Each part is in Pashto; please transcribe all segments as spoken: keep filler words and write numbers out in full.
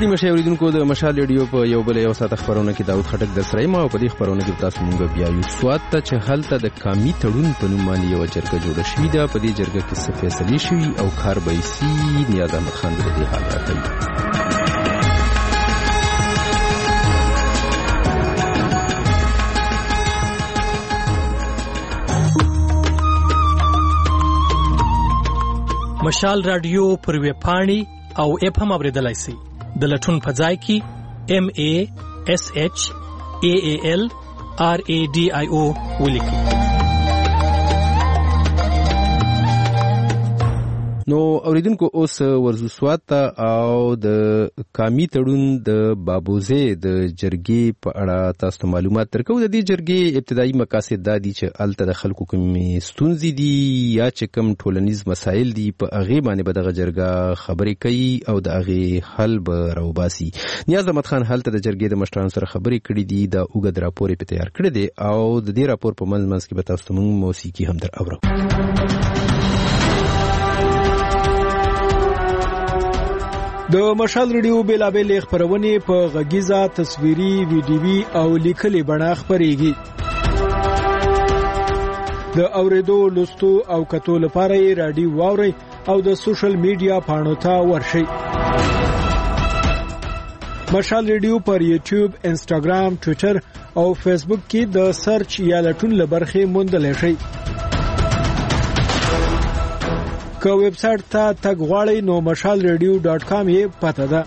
ستړي مشه اوریدونکو د مشال ریډیو په یو بل یو ساعت خبرونه کې داود خټک د سره ما په دې خبرونه کې تاسو مونږ بیا یو سواد ته چې هلته د کامی تړون په نوم باندې یو جرګه جوړه شوې ده. په دې جرګه کې څه فیصلې شوي او کار به یې سي. نیاز احمد خان د دې حال راکوي. مشال رادیو پر ویب پاڼې او اپ هم اوریدلای شئ. د لټون په ځای کې M A S H A A L R A D I O ولیکئ. نو اوریدونکو اوس ورزو سواد ته او د کامی تړون د بابوزه د جرګې په اړه تاسو معلومات درکو. د دې جرګې ابتدایي مقاصد دا دي چې الته د خلکو کومې ستونزې دي یا چې کوم ټولنیز مسایل دي په هغه باندې به دغه جرګه خبرې کوي او د هغه حل به راوباسي. نیاز احمد خان هلته د جرګې د مشرانو سره خبرې کړې دي. د اوږد راپور په تیار کړی دی او د دې راپور په منځ منځ کې به تاسو موږ موسیقي هم در اورو. د مشال ریډیو بیلابېل خبرونه په غږیزه تصویري ویډیوي او لیکلي بڼه خبريږي. د اوریدو لوستو او کتو لپاره یې رادیو واوري او د سوشل میډیا پاڼو ته ورشئ. مشال ریډیو پر یوټیوب، انسټاګرام، ټوئیټر او فیسبوک کې د سرچ یا لټون لبرخې موندلای شئ. که ویب سټ ته تګ غواړئ نو مشال ریډیو ډاټ کام یې پته ده.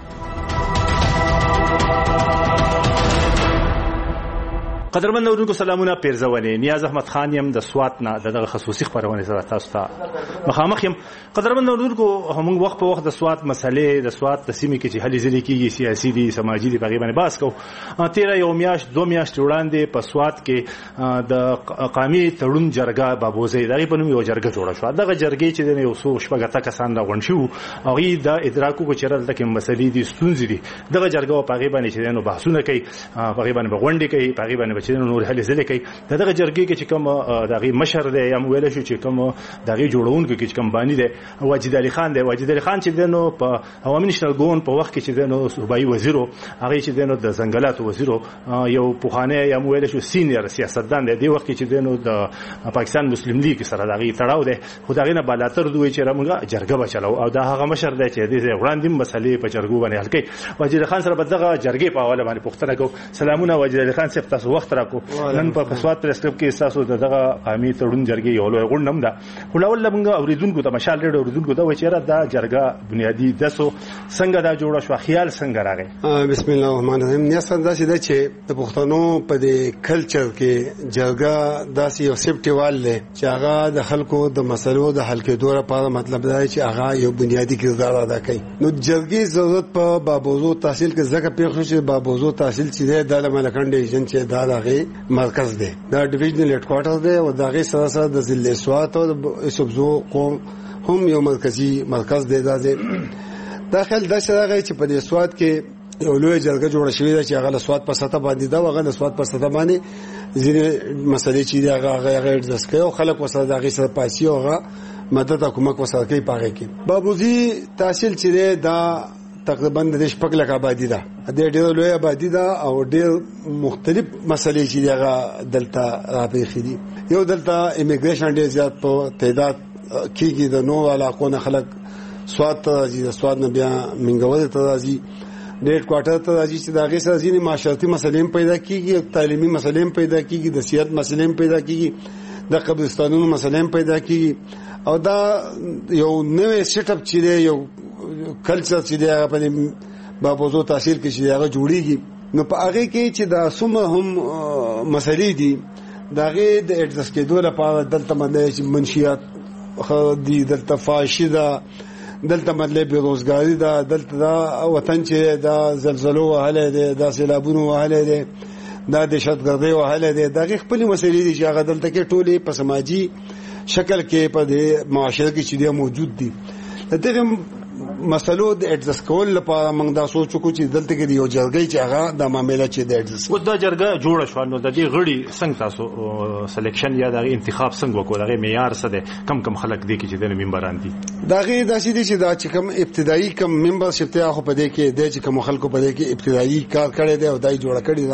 قدرمن اورونکو سلامونه پیرزوانه. نیاز احمد خان یم د سوات نه دغه خصوصي خبرونه سره تاسو ته مخامخ یم. قدرمن اورونکو هم وخت په وخت د سوات مسلې د سوات د سیمې کې چې هلي ځلې کېږي سیاسي دي سماجي دي په غیبه نه باس کو. تیرا یو میاش دو میاش وړاندې په سوات کې د قامي تړون جرګه بابوزه دغه په نوم یو جرګه جوړه شو. دغه جرګې چې د یو څو شپږه کسان راغون شو او ای د ادراکو کو چرته کې مسلې دي ستونزې دي. دغه جرګه په غیبه نه چې نو بحثونه کوي په غیبه نه غونډې کوي په غیبه نه چې نور هلي ځلې کوي. دغه جرګې کې چې کوم دغه مشر دی یا ویل شو چې کوم دغه جوړونکو کې کوم باندې دی واجد علي خان دی. واجد علي خان چې دنو په عوامي نشنل ګون په وخت کې چې دنو صوبایي وزیرو هغه چې دنو د ځنګلاتو وزیرو یو پوخانه یا ویل شو سینیئر سیاستدان دی. دی وخت چې دنو د پاکستان مسلم لیگ سره دغه تړاو دی. خدای نه بالاتر دوی چې رمغه جرګه بچلو او دا هغه مشر دی چې د وړاندې مسلې په جرګو باندې حل کوي. واجد علي خان سره په دغه جرګې په حواله باندې پوښتنه کو. سلامونه واجد علي خان صاحب، تاسو وخت راکو. نن په سواد پریس کلب کې تاسو دغه قامي تړون جرګې یو لوی غونډه ده. ولول لمغه اوریدونکو ته مشال ریډیو اوریدونکو ته وایي چې دا جرګه بنیادی دسو څنګه دا جوړه شو، خیال څنګه راغی؟ بسم الله الرحمن الرحیم. نیاستان دا چې د چې د پښتنو په دې کلچر کې جرګه داسې یو سیفټیوال له چې هغه د خلکو د مسلو د حل کېدو لپاره مطلب دا چې هغه یو بنیادی کردار ادا کوي. نو جرګې ضرورت په بابوزو تحصیل کې ځکه پیښ شو چې بابوزو تحصیل چې د ملکان ډیویژن چې دا هغه مرکز دی، دا ډیویژنل هډ کوارټر دی او دا غي سره سره د ضلع سوات او سبزو قوم هم یو مرکزی مرکز دی. دا داخل د شراغه چې په دې سوات کې یو لوی جرګه جوړه شوې ده چې هغه له سوات په سطح باندې دا هغه د سوات په سطح باندې ځینې مسلې چې هغه غیر دسکه او خلک وسره دغه سره پاسي او هغه مدد حکومت وسره کوي پاره کې. بابوزي تحصیل چې دا تقریبا د شپږ لک آبادی ده. د ډېر لوی آبادی ده او ډېر مختلف مسلې چې هغه دلته راپېښې دي. یو دلته ایمیګریشن ډېر زیات په تعداد کېږي. د نو علاقو نه خلک سواد ته راځي، د سواد نه بیا منګول ته راځي، ډېر کوارټر ته راځي چې د هغې سره ځینې معاشرتي مسلې هم پیدا کېږي، تعلیمي مسلې هم پیدا کېږي، د صحت مسلې هم پیدا کېږي، د قبرستانونو مسلې هم پیدا کېږي. او دا یو نوې سیټ اپ چې دی، یو کلچر چې دی هغه په بابوزو تحصیل کې چې هغه جوړیږي. نو په هغه کې چې دا څومره هم مسلې دي د هغې د اډجسټ کېدو لپاره دلته مطلب منشیات دي، دلته فحاشي ده، دلته مطلب بېروزګاري ده، دلته دا وطن چې دا زلزلو وهلی دی، دا سیلابونو وهلی دی، دا دهشتګردۍ وهلی دی. د هغې خپلې مسلې دي چې هغه دلته کې ټولې په سماجي شکل کې په دې معاشره کې چې دی موجود دي. د دغه مسلو د اډجست کول لپاره موږ دا سوچ وکړو چې دلته کې یو جرګې چې هغه د معاملې چې د اډجست و دا جرګه جوړه شو نو د دې غړي څنګه تاسو سلیکشن یا د انتخاب څنګه وکړو دغه معیار څه دی کم کم خلک دي چې د ممبران دي دا غي داسې دي چې دا چې کوم ابتدایي کوم ممبرشپ ته خو په دې کې د چې کوم خلکو په دې کې ابتدایي کار کړی دی او دای جوړ کړی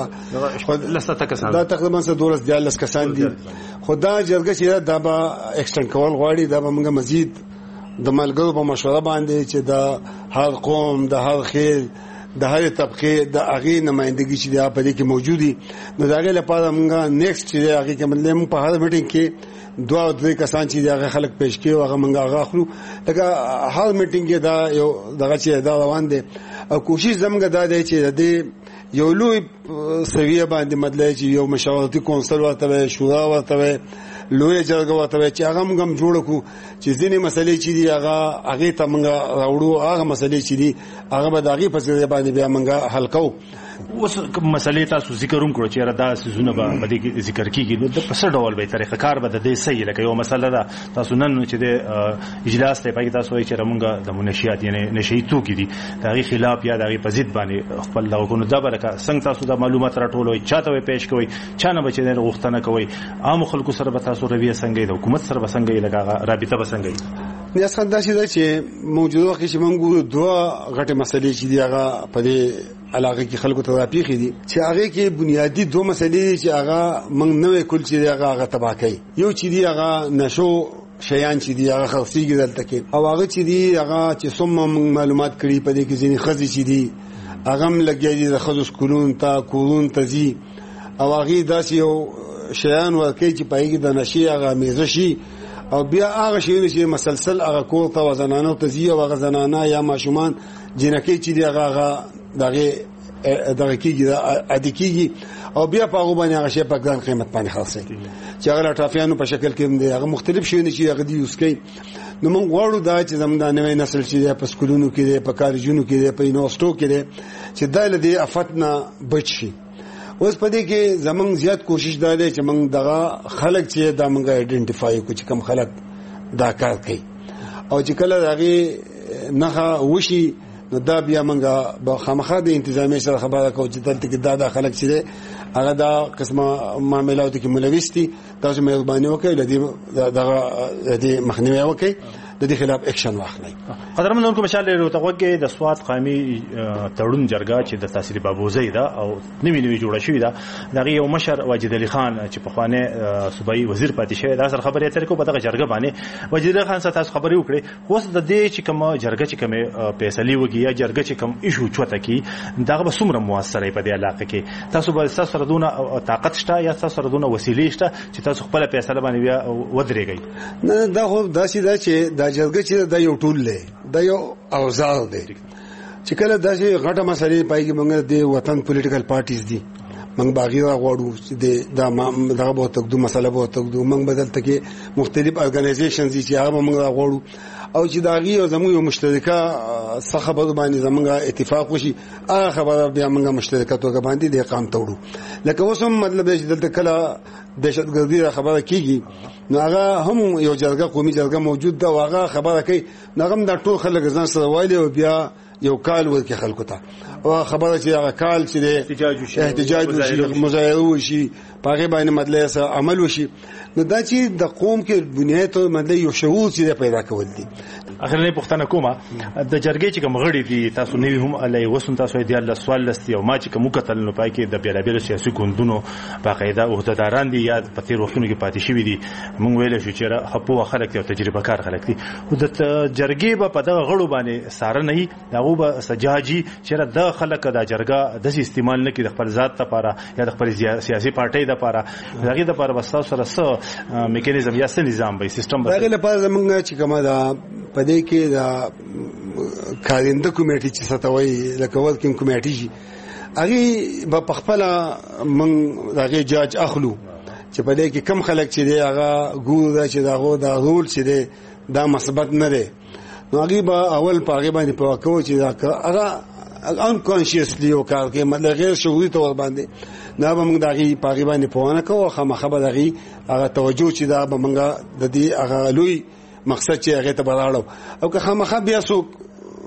دا لسته تکسان دا تقریبا څه دولس دیالس کسان دي خدا جرګه چې دا به ایکسټند کول غواړي دا به موږ مزید د ملګرو په مشوره باندې چې د هر قوم د هر خیل د هر طبقه د هغه نمائندګي چې د په دې کې موجودي نو دا غي لپاره موږ نیکسټ چې هغه کې مطلب په هر میټینګ کې دوه او درې کسان چې هغه خلک پېښ کړي او هغه موږ هغه اخلو لکه هر میټینګ کې دا یو دغه چې دا روان دي او کوشش زموږ دا دی چې د یو لوی سویه باندې مطلب چې یو مشاورتي کونسل ورته شورا ورته لوی جرګه ورته چې هغه موږ جوړ کو چې ځینې مسلې چې دی هغه هغه ته موږ راوړو هغه مسلې چې دی هغه به دغه په ځای باندې بیا موږ حل کوو اوس مسلې تاسو ذکر هم کړو چې را دا سيزونه به دې ذکر کیږي نو د پس ډول به طریقه کار به د دې صحیح لکه یو مسله ده تاسو نن چې د اجلاس ته پای تاسو چې موږ د منشيات یعنی نشي توګي دي دغه خلاف یا دغه په ضد باندې خپل لغو کو نو دا برکه څنګه تاسو د معلومات راټولوي چاته پیش کوي چانه بچی نه غوښتنه کوي عام خلکو سره به تاسو رویه څنګه د حکومت سره به څنګه لګا رابطه به څنګه یا څنګه دا چې موجوده وخت چې موږ دوه غټه مسلې چې دی هغه په دې علاقه کې خلکو ته راپیخي دي چې هغه کې بنیادی دوه مسلې چې هغه موږ نوې کول چې هغه هغه تباہ کوي یو چې دی هغه نشو شیان چې دی هغه خاصيږي دلته کې او هغه چې دی هغه چې څومره معلومات کړي په دې کې ځینې خزي چې دی هغه هم لګي د خزو سکولون ته کورون تزي او هغه داسې یو شیان ورکې چې پایګي د نشي هغه میزه شي او بیا هغه شی چې مسلسل هغه کور ته وزنانو تزي او هغه زنانه یا ماشومان جنکې چې دی هغه دغه دغه کېږي عادي کېږي او بیا په هغه باندې هغه شی په ګران قیمت باندې خلاصي چې هغه ټافیانو په شکل کې دی هغه مختلف شي چې هغه دی اوس کوي نو موږ غواړو دا چې زموږ د نوې نسل چې په سکولونو کې دی په کالجونو کې دی په یونیورسيټو کې دی چې دا لدی افتنا بچي اوس په دې کې زموږ زیات کوشش دا دی چې موږ دغه خلک چې دا موږ ایڈنټیفای کو چې کوم خلک دا کار کوي او چې کله هغه نه وشي نو دا بیا موږ به خامخا د انتظامی سره خبره کوو چې دلته کې دا د خلک چې هغه دا قسمه معاملات کې ملوث دي تاسو مهرباني وکړئ لدی دغه د مخنیوي وکړئ د دې خلاف اکشن واخلئ. قدرمنو کوم مشال له توګه د سواد قومي تړون جرګه چې د تحصیل بابوزي دا او نوی نوی جوړه شوې ده دغه یو مشر واجد علي خان چې په خوانه صوبایي وزیر پاتې شوی دا سره خبرې تر کو په دغه جرګه باندې واجد علي خان سره تاسو خبرې وکړي اوس د دې چې کوم جرګه چې کوم فیصله وږي یا جرګه چې کوم ایشو چوته کی دغه به څومره موثره په دې علاقه کې تاسو به تاسو سره دونه طاقت شته یا تاسو سره دونه وسیلې شته چې تاسو خپل فیصله باندې ودرېږئ. نه دا خو داسې دا چې دا جرګه چې دا یو ټول دی دا یو اوزار دی چې کله داسې غټه مسلې پایږي موږ د وطن پولیټیکل پارټیز دي موږ باغی غواړو چې دا دغه به تکدو مسله به تکدو موږ بدلته کې مختلف ارګنایزیشنز دي چې هغه موږ غواړو او چې داغي او زموږ یو مشترکه څه خبره باندې زموږ اتفاق وشي هغه خبره بیا موږ مشترکه توګه باندې د اقام توړو لکه اوس هم مطلب دی چې دلته کله دهشتګردي خبره کیږي نو هغه هم یو جرګه قومي جرګه موجود ده او هغه خبره کوي نو هغه د ټول خلک ځان سره وایي او بیا یو کال ورکه خلکو ته او خبره چې هغه کال چې احتجاج وشي مظاهره وشي پاګه باندې مطلب سره عمل وشي نو دا چې د قوم کې بنیاد ته مطلب یو شعور چې پیدا کول دي. اخرنه پښتنه کومه د جرګې چې کوم غړي دي تاسو نوی هم علي وسون تاسو دی الله سوال لستي او ما چې کوم کتل نو پای کې د بیلابیل سیاسي ګوندونو باقاعده عہدهداران دي یا په تیر وختونو کې پاتې شوی دي مونږ ویل شو چې خپو خلک او تجربه کار خلک دي او د جرګې په دغه غړو باندې ساره نه دغه به سجاجي چې د خلک د جرګه د استعمال نه کې د خپل ذات لپاره یا د خپل سیاسي پارټۍ لپاره دغه د لپاره بس سره سره میکانیزم یا څه نظام به سیستم به دغه لپاره زمونږ چې کومه دا پدې کې دا کارنده کمیټه چې ستوي لکه ورکینګ کمیټه شي هغه په خپل من دغه جاج اخلو چې پدې کې کم خلک چې دی هغه ګور چې داغه دا رول چې دی دا مثبت نه دی نو هغه به اول پاګې باندې پوکاو چې دا هغه انکانشیسلی او کار کې مطلب غیر شعوري تور باندې نه به موږ دغه پاګې باندې پوهانه کوو خامخا به دغه هغه توجه چې دا به موږ د دې هغه لوی مقصد چې هغه ته براړو او که خامخا بیا څوک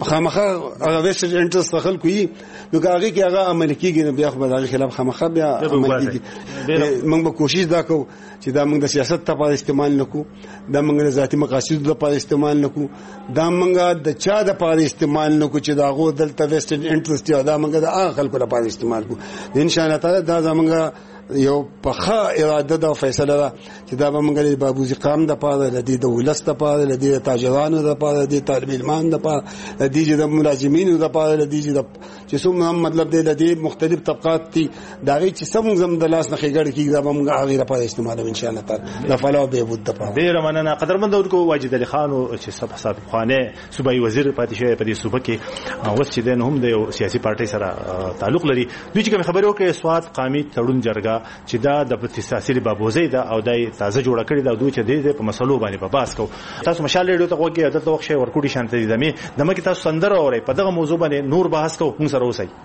خامخا هغه ویسټ انټرست خلکو یي نو هغه کې هغه عمل کیږي بیا خو د خلاف خامخا بیا عمل کیږي. موږ به کوشش دا کوو چې دا موږ د سیاست لپاره استعمال نکو، دا موږ د ذاتي مقاصد لپاره استعمال نکو، دا موږ د چا د لپاره استعمال نکو چې دا غو دلته ویسټ انټرست یا دا موږ د هغه خلکو لپاره استعمال کو. ان شاء الله تعالی دا زموږ یو پخا اراده ده او فیصله ده چې دا به موږ د بابوزي قام د پاره د دې د ولس د پاره د دې تاجرانو د پاره د طالب علمان د پاره د دې د ملازمینو د پاره د دې د چې څومره مطلب د دې مختلف طبقات دي دا غي چې سم زم د لاس نه خېګړ کیږي دا به موږ هغه لپاره استعمال ان شاء الله تعالی د فلاح به بود د پاره. ډیر مننه قدرمن ورکو واجد علي خان چې سب حساب خانه صوبایي وزیر پاتې شوی په دې صوبه کې اوس چې دین هم د یو سیاسي پارټي سره تعلق لري. دوی چې خبرو کې سواد قامي تړون جرګه چې دا د پتیساسي بابوزي دا او دای تازه جوړ کړی دا دوی چې د په مسلو باندې په باس کو. تاسو مشال ریډیو ته وګورئ دلته وخت شي ورکوټي شانته دي دمه دمه کې تاسو سندره اورئ په دغه موضوع باندې نور بحث کو موږ سره اوسئ.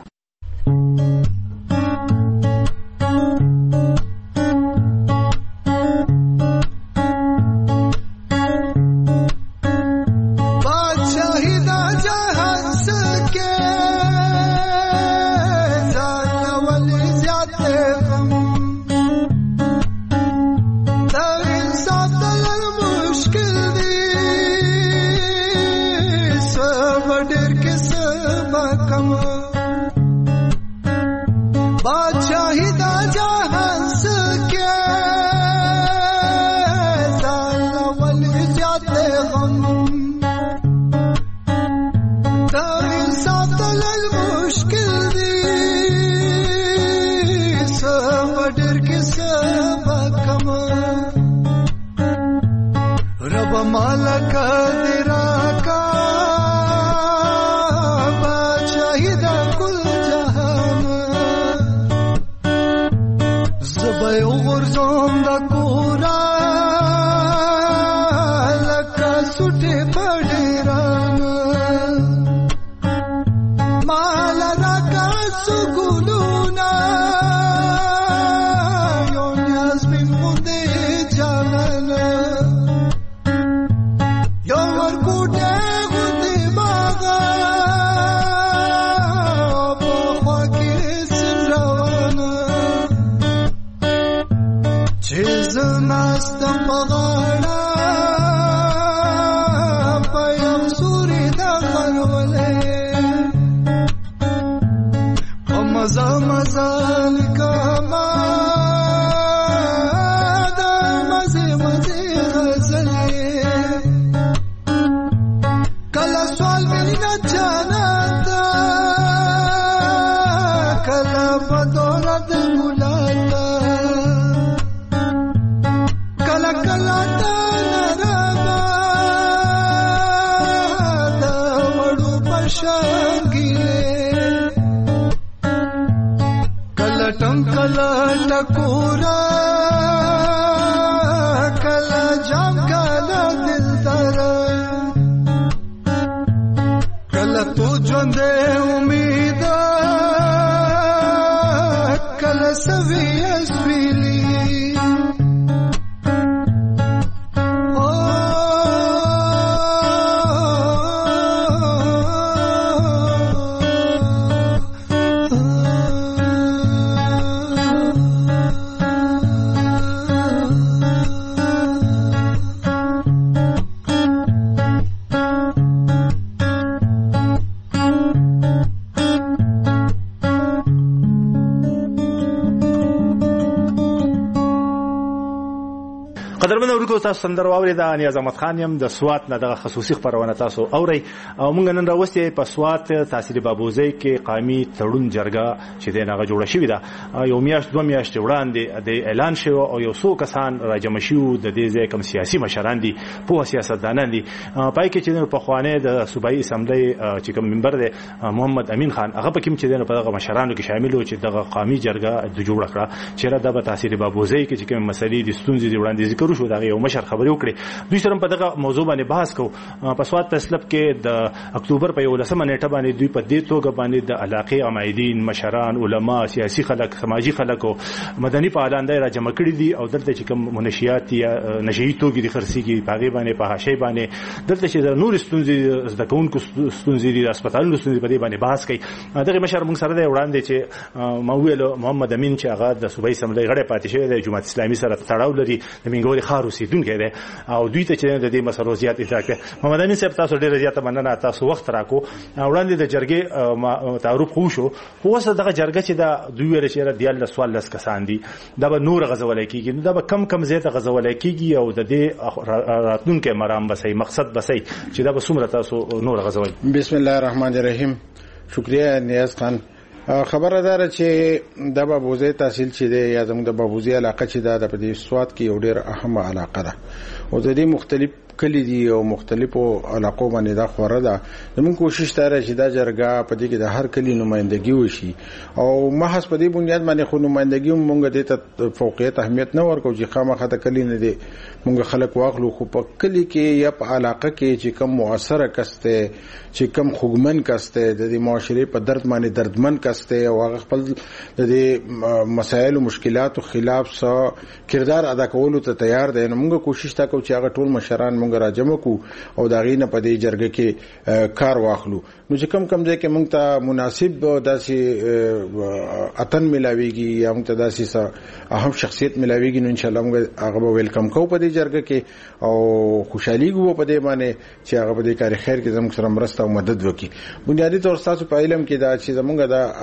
قدرمن اورګو تاسو سندره واوري دا نیاز احمد خان يم د سوات نه د خصوصي خبرونه تاسو اوري او موږ نن راوستي په سوات تحصیل بابوزي کې قائمي تړون جرګه چې دغه جوړه شوې ده یو میاشت دوه میاشت وړاندې د اعلان شو او یو څو کسان راجم شو د دې ځای کوم سیاسي مشران دي په سیاستدانان دي پای کې چې په خوانه د صوبایي اسمبلی چې کوم منبر دی محمد امین خان هغه په کوم چې په دغه مشرانو کې شامل و چې دغه قائمي جرګه د جوړ کړه چې را د تحصیل بابوزي کې چې کوم مسلې د ستونزې وړاندې ذکر خبرو شو دا یو مشر خبرو کړي دوی سره په دغه موضوع باندې بحث کو په سواد تسلب کې د اکتوبر په یولسمه نیټه باندې دوی په دې توګه باندې د علاقې عمایدین مشران علما سیاسي خلک سماجی خلک او مدني فعالان دا را جمع کړي دي او دلته چې کوم منشیات یا نشئی توګي د خرسيږي پاغي باندې په حاشیه باندې دلته چې نور ستونزې د کونکو ستونزې د هسپتالونو ستونزې په دې باندې بحث کوي دغه مشر موږ سره د وړاندې چې موویل محمد امین چې هغه د صوبایي سملې غړي پاتې شوی د جماعت اسلامي سره تړاو لري د منګوري خار اوسیدونکو دی او دوی ته چې د دې مسلو زیات اطلاع کړي محمد امین صاحب تاسو ډیره زیاته مننه تاسو وخت راکو وړاندې د جرګې تعارف خو شو خو اوس دغه جرګه چې دا دوی ور چې د دیال سوال لس کسان دي دا به نور غزول کیږي دا به کم کم زیاته غزول کیږي او د دې راتلونکو مرام بسې مقصد بسې چې دا به څومره تاسو نور غزول. بسم الله الرحمن الرحیم. شکریہ نیاز خان. خبردار چې د بابوزي تحصیل چې دی یا زموږ د بابوزي علاقه چې دا د پدې سواد کې یو ډېر اهمه علاقه ده او د دې مختلف کلی دي او مختلفو علاقو باندې دا خوره ده. زموږ کوشش دا چې دا جرګه په دې کې د هر کلی نمائندګي وشي او محض په دې بنیاد باندې خو نمائندګي مونږ دې ته فوقیت اهمیت نه ورکو چې خامخا د کلی نه دي مونږ خلک واخلو خو په کلی کې یا په علاقه کې چې کم مؤثره کسته چې کم خوګمن کسته د دې معاشري په درد باندې دردمن کسته او هغه خپل د دې مسایل او مشکلاتو خلاف سره کردار ادا کولو ته تیار دي. مونږ کوشش تا کوو چې هغه ټول مشران مونږ راجمع کو او دا غینه په دې جرګه کې کار واخلو. نو چې کم کم ځای کې مونږ ته مناسب داسې اتن ملاويږي یا مونږ ته داسې اهم شخصیت ملاويږي نو ان شاء الله مونږ هغه ویلکم کوو په دې جرګه کې او خوشحالي کوو په دې باندې چې هغه په دې کار خیر کې زموږ سره مرسته او مدد وکړي. بنیادی طور تاسو په علم کې دا چې زموږ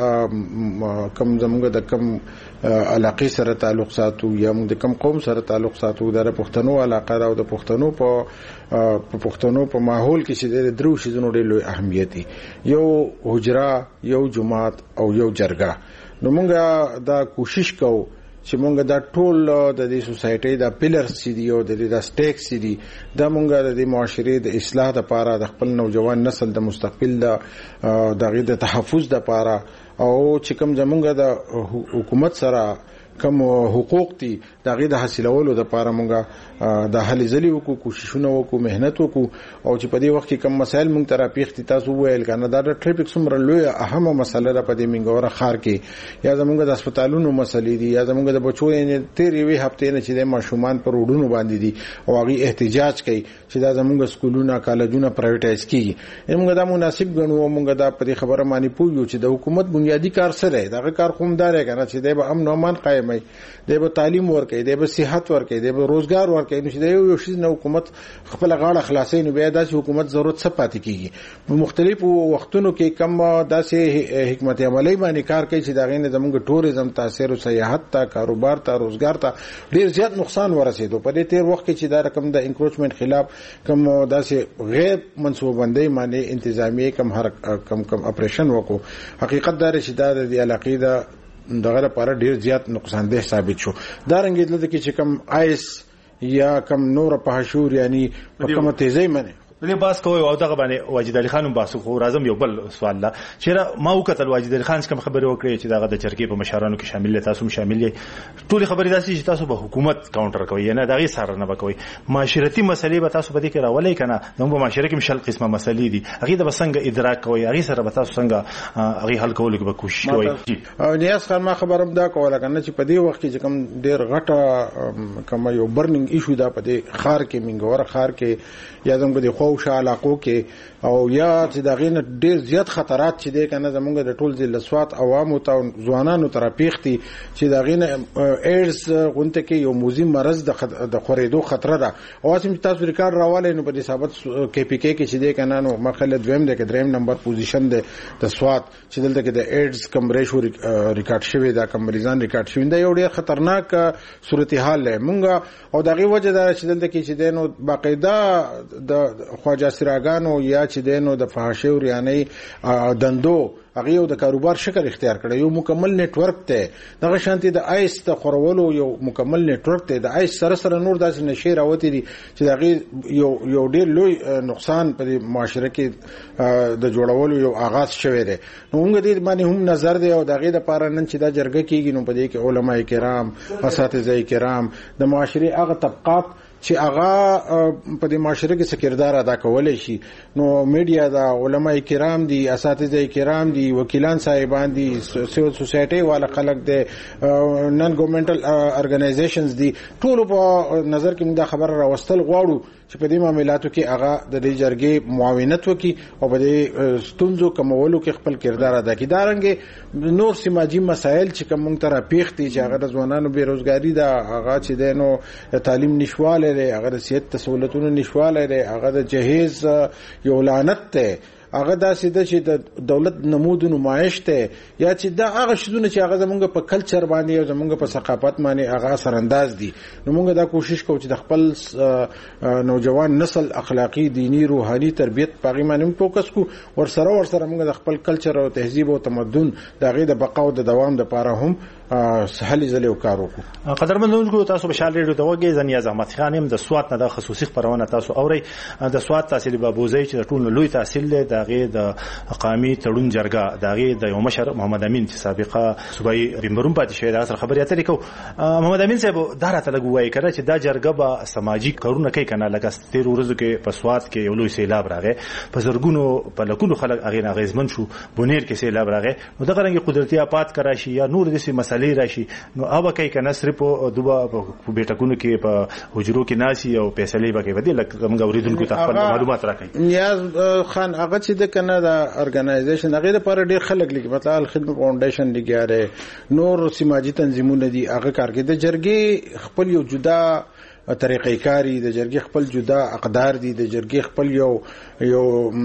دا کم زموږ د کم علاقې سره تعلق ساتو یا موږ د کم قوم سره تعلق ساتو د پښتنو علاقه او د پښتنو په په پښتنو په ماحول کې چې د درو شیزونو ډېر لوی اهمیت دی. یو حجره یو جماعت او یو جرګه. نو موږ دا کوشش کوو چې مونږ دا ټول د دې سوسایټي دا پیلرز چې دی او د دې دا سټیکس چې دی دا مونږ د دې معاشري د اصلاح لپاره د خپل نوجوان نسل د مستقبل د دغه د تحفظ لپاره او چې کوم زمونږ د حکومت سره کوم حقوق دي دغه د حاصلولو د لپاره مونږه د هلي ځلې وکړو کوششونه وکړو مهنت وکړو او چې په دې وخت کې کوم مسایل مونږ ته راپیښتي تاسو وویل کنه دا د ټریفیک څومره لوی اهمه مسله ده په دې منګوره ښار کې یا زمونږ د هسپتالونو مسلې دي یا زمونږ د بچو یې تیرې هفته نه چې د ماشومان پر وډونو باندې دي او هغه احتجاج کوي چې دا زمونږ سکولونه کالجونه پرایویټایز کیږي. موږ دا مناسب ګڼو موږ دا په دې خبره مانی پویو چې د حکومت بنیادی کار سره دا کار کومدار کنه چې د امن او امان قائم وي د تعلیم ورکړي د صحت ورکړي د روزګار ورکړي نو چې د یو شي نه حکومت خپل غاړه خلاصي نو بیا داسې حکومت ضرورت څه پاتې کیږي. په مختلفو وختونو کې کم داسې حکمت عملی باندې کار کوي چې دا غینه زموږ ټوریزم تاثیر او سیاحت ته کاروبار ته روزګار ته ډیر زیات نقصان ورسېدو. په دې تیر وخت کې چې دا رقم د انکروچمنت خلاف کم داسې غیر منصوبندۍ باندې انتظامی کم هر کم کم اپریشن وکړو حقیقت دا چې دا د علاقې دا دغه لپاره ډیر زیات نقصان ده ثابت شو. دا رنګ دلته کې چې کم آیس یا کم نور په حشور یعنی په کومه تیزی منه دې باس کوي او دغه باندې واجد علي خان باسو خو راځم یو بل سوال لا چې ما وکتل واجد علي خان کوم خبره وکړي چې دغه د چرګې په مشرانو کې شامل تاسو شامل دي ټول خبرې داسي چې تاسو به حکومت کاونټر کوي نه دغه سره نه وکوي معاشرتي مسلې به تاسو په دې کې راولې کنه نو په معاشره کې مشل قسمه مسلې دي هغه د بسنګ ادراک کوي هغه سره به تاسو څنګه هغه حل کولو کې به کوشش کوي. نیاز خان ما خبرم دا کوله کنه چې په دې وخت کې کوم ډیر غټه کوم یو برنینګ ایشو دا په دې خار کې منګور خار کې یا زموږ د خوښ علاقو کې او یا چې دا غینه ډیر زیات خطرات چې دی کنه زموږ د ټول ځل لسوات عوامو ته ځوانانو ته راپیښتي چې دا غینه ایډز غونته کې یو موزي مرض د خورېدو خطر ده او چې تاسو ریکارډ راواله نو په دې ثابت کې پی کې کې چې دی کنه نو مخله دویم ده کې دریم نمبر پوزیشن ده د سوات چې دلته کې د ایډز کم ریشو ریکارډ شوی دا کم مریضان ریکارډ شوی دا یو ډیر خطرناک صورتحال ده مونږ او دغه وجه دا چې دلته کې چې دینو باقاعده د خواجه سراګانو یا چې دینو د فحاشي او ریاني دندو هغه یو د کاروبار شکل اختیار کړی یو مکمل نیټورک ته دغه شانتي د آیس د خورولو یو مکمل نیټورک ته د آیس سره سره نور داسې نشي راوتی دي چې دغه یو یو ډیر لوی نقصان په معاشره کې د جوړولو یو آغاز شوی دی نو موږ دې باندې هم نظر دی او دغه د پاره نن چې دا جرګه کیږي نو په دې کې علما کرام اساتذه کرام د معاشري هغه طبقات چې هغه په دې معاشره کې څه کردار ادا کولای شي نو میډیا دا علما کرام دي اساتذه کرام دي وکیلان صاحبان دي سیول سوسایټي والا خلک دي نن ګورنمنټل ارګنایزیشنز دي ټول په نظر کې موږ دا خبر راوستل غواړو چې په دې معاملاتو کې هغه د دې جرګې معاونت وکړي او په دې ستونزو کمولو کې خپل کردار ادا کړي دا رنګ نور سماجی مسایل چې کوم موږ ته راپیښتي چې هغه د ځوانانو بیروزګاری دا هغه چې دینو تعلیم نشواله لري هغه د صحت سہولتونو نشواله لري هغه د جهیز یو لعنت ته هغه داسې د چې د دولت نمود نمایش ته یا چې دا هغه شیزونه چې هغه زمونږ په کلچر باندې او زمونږ په ثقافت باندې هغه اثر انداز دي نو موږ دا کوشش کوو چې د خپل نوجوان نسل اخلاقی دینی روحاني تربیت پاغي باندې فوکس کو ورسره ورسره موږ د خپل کلچر او تهذیب او تمدن د غي د بقا او د دوام لپاره هم سهلي زلي وکړو قدرمنونکو تاسو بشال ریډیو ته وګورئ زنی احمد خان هم د سوات نه د خصوصي خبرونه تاسو اورئ د سوات تحصیل بابوزي چې د ټولو لوی تحصیل دی دغه د قومي تړون جرګه دغه د یو مشر محمد امین چې سابقه صوبایي بمبروم پاتې شوی د اصل خبرې اترې کو محمد امین صاحب دا راته لګوي کړه چې دا جرګه به سماجی کارونه کوي کنه لکه تیر ورځو کې په سوات کې یو لوی سیلاب راغی په زرګونو په لکونو خلک هغه ناغیزمن شو بونیر کې سیلاب راغی نو دغه رنګ قدرتي آفات کرا شي یا نور داسې مسلې راشي نو اوبه کوي کنه صرف دوبه په بیٹکونو کې په حجرو کې ناسي او فیصله وکړي ودی لکه موږ اوریدونکو ته خپل معلومات راکړي نیاز خان هغه چې د کنه دا ارګنایزیشن هغه لپاره ډیر خلک لګي مثلا خدمت فاونډیشن لګیاره نور سماجی تنظیمونه دي هغه کار کوي د جرګې خپل یو جدا طریقې کاری د جرګې خپل جدا اقدار دي د جرګې خپل یو یو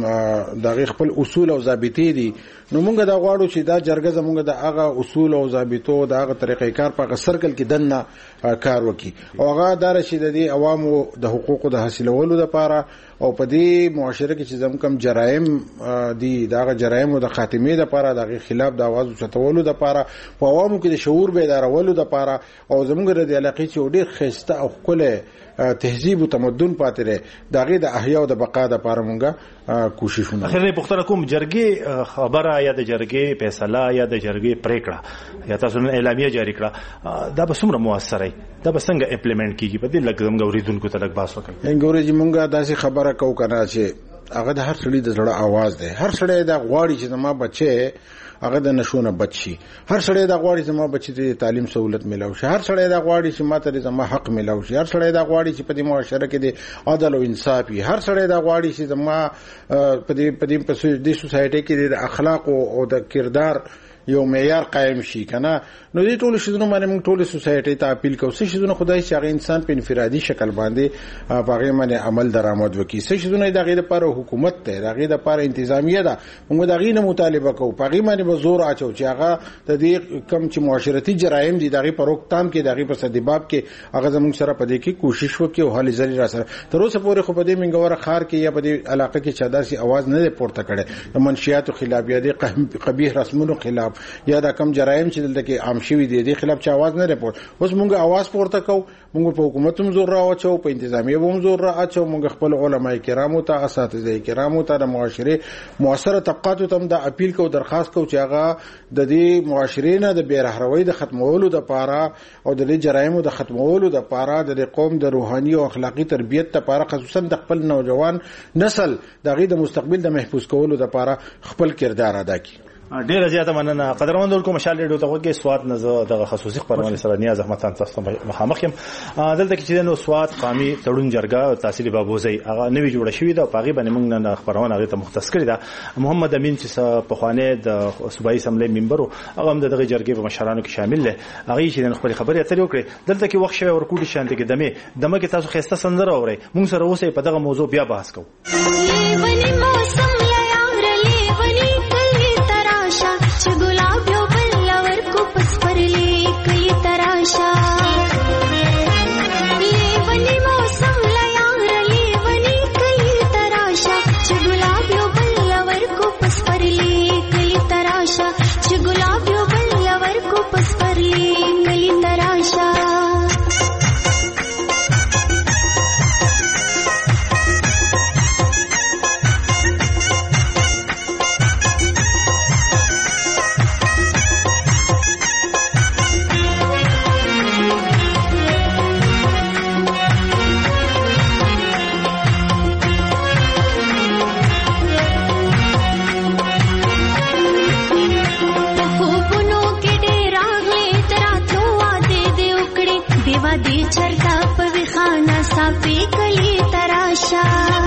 دغه خپل اصول او ضابطې دي نو موږ دا غواړو چې دا جرګه زموږ د هغه اصول او ضابطو د هغه طریقې کار په سرکل کې دنه کار وکړي او هغه دار شي د دې عوامو د حقوقو د حاصلولو لپاره او په دې معاشره کې چې زموږ کم جرایم دي دغه جرایم او د خاتمه لپاره دغه خلاف د आवाज چتولو لپاره په عوامو کې د شعور بیدارولو لپاره او زموږ د علاقې چې ډېر خسته او خپل تهذیب او تمدن پاتې لري دغه د احیا او د بقا لپاره مونږه کوششونه اخر پختره کوم جرګې خبره یا د جرګې فیصله یا د جرګې پریکړه یا تاسو اعلامیه جاری کړه دا به څومره موثره دا به څنګه امپلیمنٹ کیږي په دې لګ زموږ اوریدونکو ته لګ باس وکړي انګوري چې مونږه داسې خبره کوو کنه چې هغه د هر سړي د زړه आवाज دی هر سړی دا غواړي چې زما بچي هغه د نشونه بچي هر سړی دا غواړي چې ما بچي ته تعلیم سہولت ملو شي هر سړی دا غواړي چې ما ته زما حق ملو شي هر سړی دا غواړي چې په دې معاشره کې د عدل او انصاف وي هر سړی دا غواړي چې زما په دې په دې په دې سوسایټي کې د اخلاق او د کردار یو معیار قائم شي کنه نو دې ټول شیزونه باندې موږ ټول سوسایټي ته اپیل کوو چې شیزونه خدای چې هغه انسان په انفرادي شکل باندې هغه باندې عمل درآمد وکړي چې شیزونه دغه لپاره حکومت ته دغه لپاره انتظامیه ده موږ دغه نه مطالبه کوو هغه باندې به زور اچو چې هغه د دې کم چې معاشرتي جرایم دي دغه پر روکتام کې دغه په صدباب کې هغه زموږ سره په دې کې کوشش وکړي او حل زری را سره تر اوسه پورې خو په دې منګوره خار کې یا په دې علاقې کې چادر سي आवाज نه پورته کړي د منشیاتو خلاف یا د قبیح رسمونو خلاف یا د کم جرایم چې دلته کې عام شوي دي د خلاف چا आवाज نه رپورټ اوس موږ आवाज پورته کوو موږ په حکومت هم زور راوچو په انتظامیه هم زور راوچو موږ خپل علماء کرامو ته اساتذه کرامو ته د معاشره موثره طبقاتو ته د اپیل کو درخواست کو چې هغه د دې معاشره نه د بیرحروي د ختمولو د پاره او د جرایمو د ختمولو د پاره د قوم د روحاني او اخلاقی تربیت لپاره خصوصا د خپل نوجوان نسل دغه د مستقبل د محفوظ کولو لپاره خپل کردار ادا کړي ډیره زیاته مننه قدرمنو کوم مشال ډیډو ته وګورئ سواد نه زه د خصوصي خبرونه سره نیاز احمد خان تاسو مخامخ يم دلته کې چې نو سواد قومي تړون جرګه تحصیل بابوزي هغه نوی جوړه شوې ده په هغه باندې موږ نه خبرونه هغه ته مختص کړی ده محمد امین چې په خوانه د صوبایي اسمبلی ممبر هغه هم دغه جرګې په مشرانو کې شامل دی هغه چې خپل خبرې اترې وکړي دلته کې وخت شوی ورکوټي شانته کې دمه دمه کې تاسو خسته سندره اورئ موږ سره اوسه په دغه موضوع بیا بحث کوو دیوا دی چرتا په خانه صافي کلی تراشا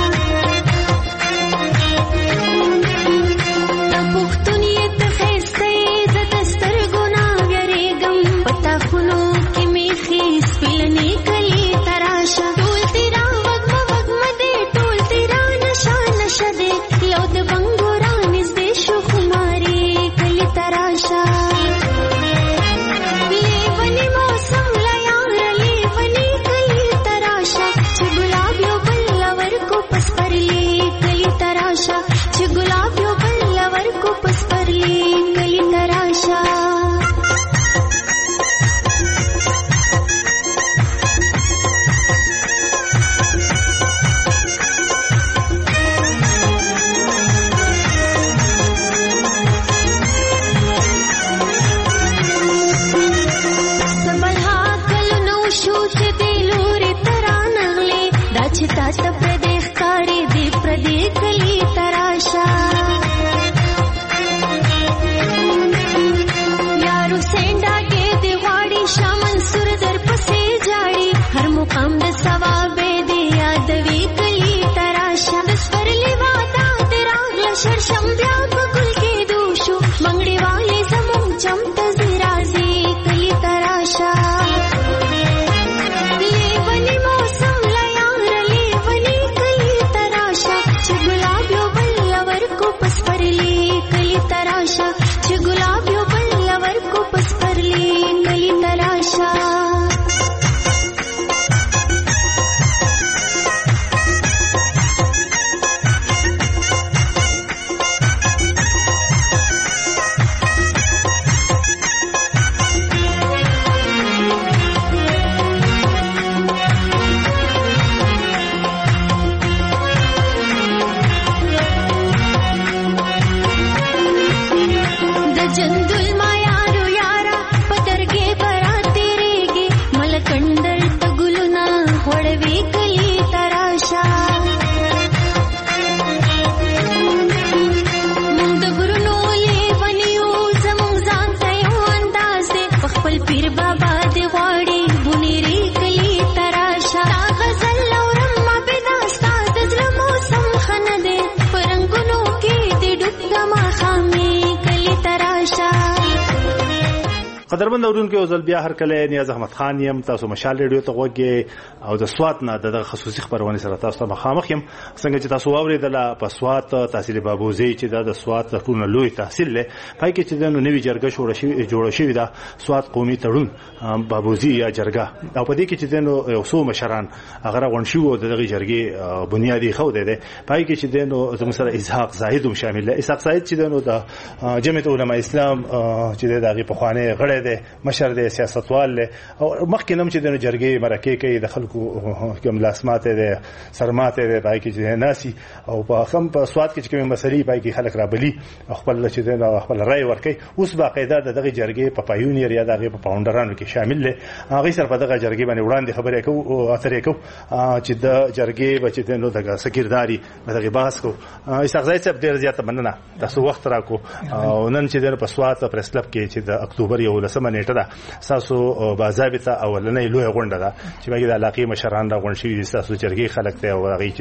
قدرمن اورونکو او ځل بیا هر کله نیاز احمد خان یم تاسو مشال ریډیو ته وګورئ او د سوات نه د خصوصي خبرونه سره تاسو ته مخامخ یم څنګه چې تاسو واوریدل په سوات تحصیل بابوزي چې د سوات ټول لوی تحصیل له پای کې چې د نوې جرګه جوړه شوې جوړه شوې ده سوات قومي تړون بابوزي یا جرګه او په دې کې چې د یو څو مشران هغه غون شو د دغه جرګې بنیادی خو ده پای کې چې د زموږ سره اسحاق زاهد هم شامل ده اسحاق زاهد چې د جمعیت علماء اسلام چې دغه په خوانه غړي ده مشر د سیاستوال او مخکې نم چې د جرګې مرکه کوي د خلکو کوم لاسمات ده سرمات ده پای کې چې ناسي او په خم په سواد کې چې کوم مسلې پای کې خلک را بلی خپل چې د خپل رائے ورکي اوس باقاعده دغه جرګې په پایونیر یا دغه په پاونډرانو کې شامل دي هغه سره په دغه جرګې باندې وړاندې خبرې کوي او اثر کوي چې د جرګې بچ د نو دغه سکیرداري دغه باس کو اسحاق زاید صاحب ډیر زیاته مننه تاسو وخت راکو او نن چې د په سواد پریس کلب کې چې د اکتوبر یو لسمه نیټه ده تاسو باضابطه اولنې لوی غونډه ده چې باقي د علاقې مشران را غونډ شي تاسو جرګې خلک ته او هغه چې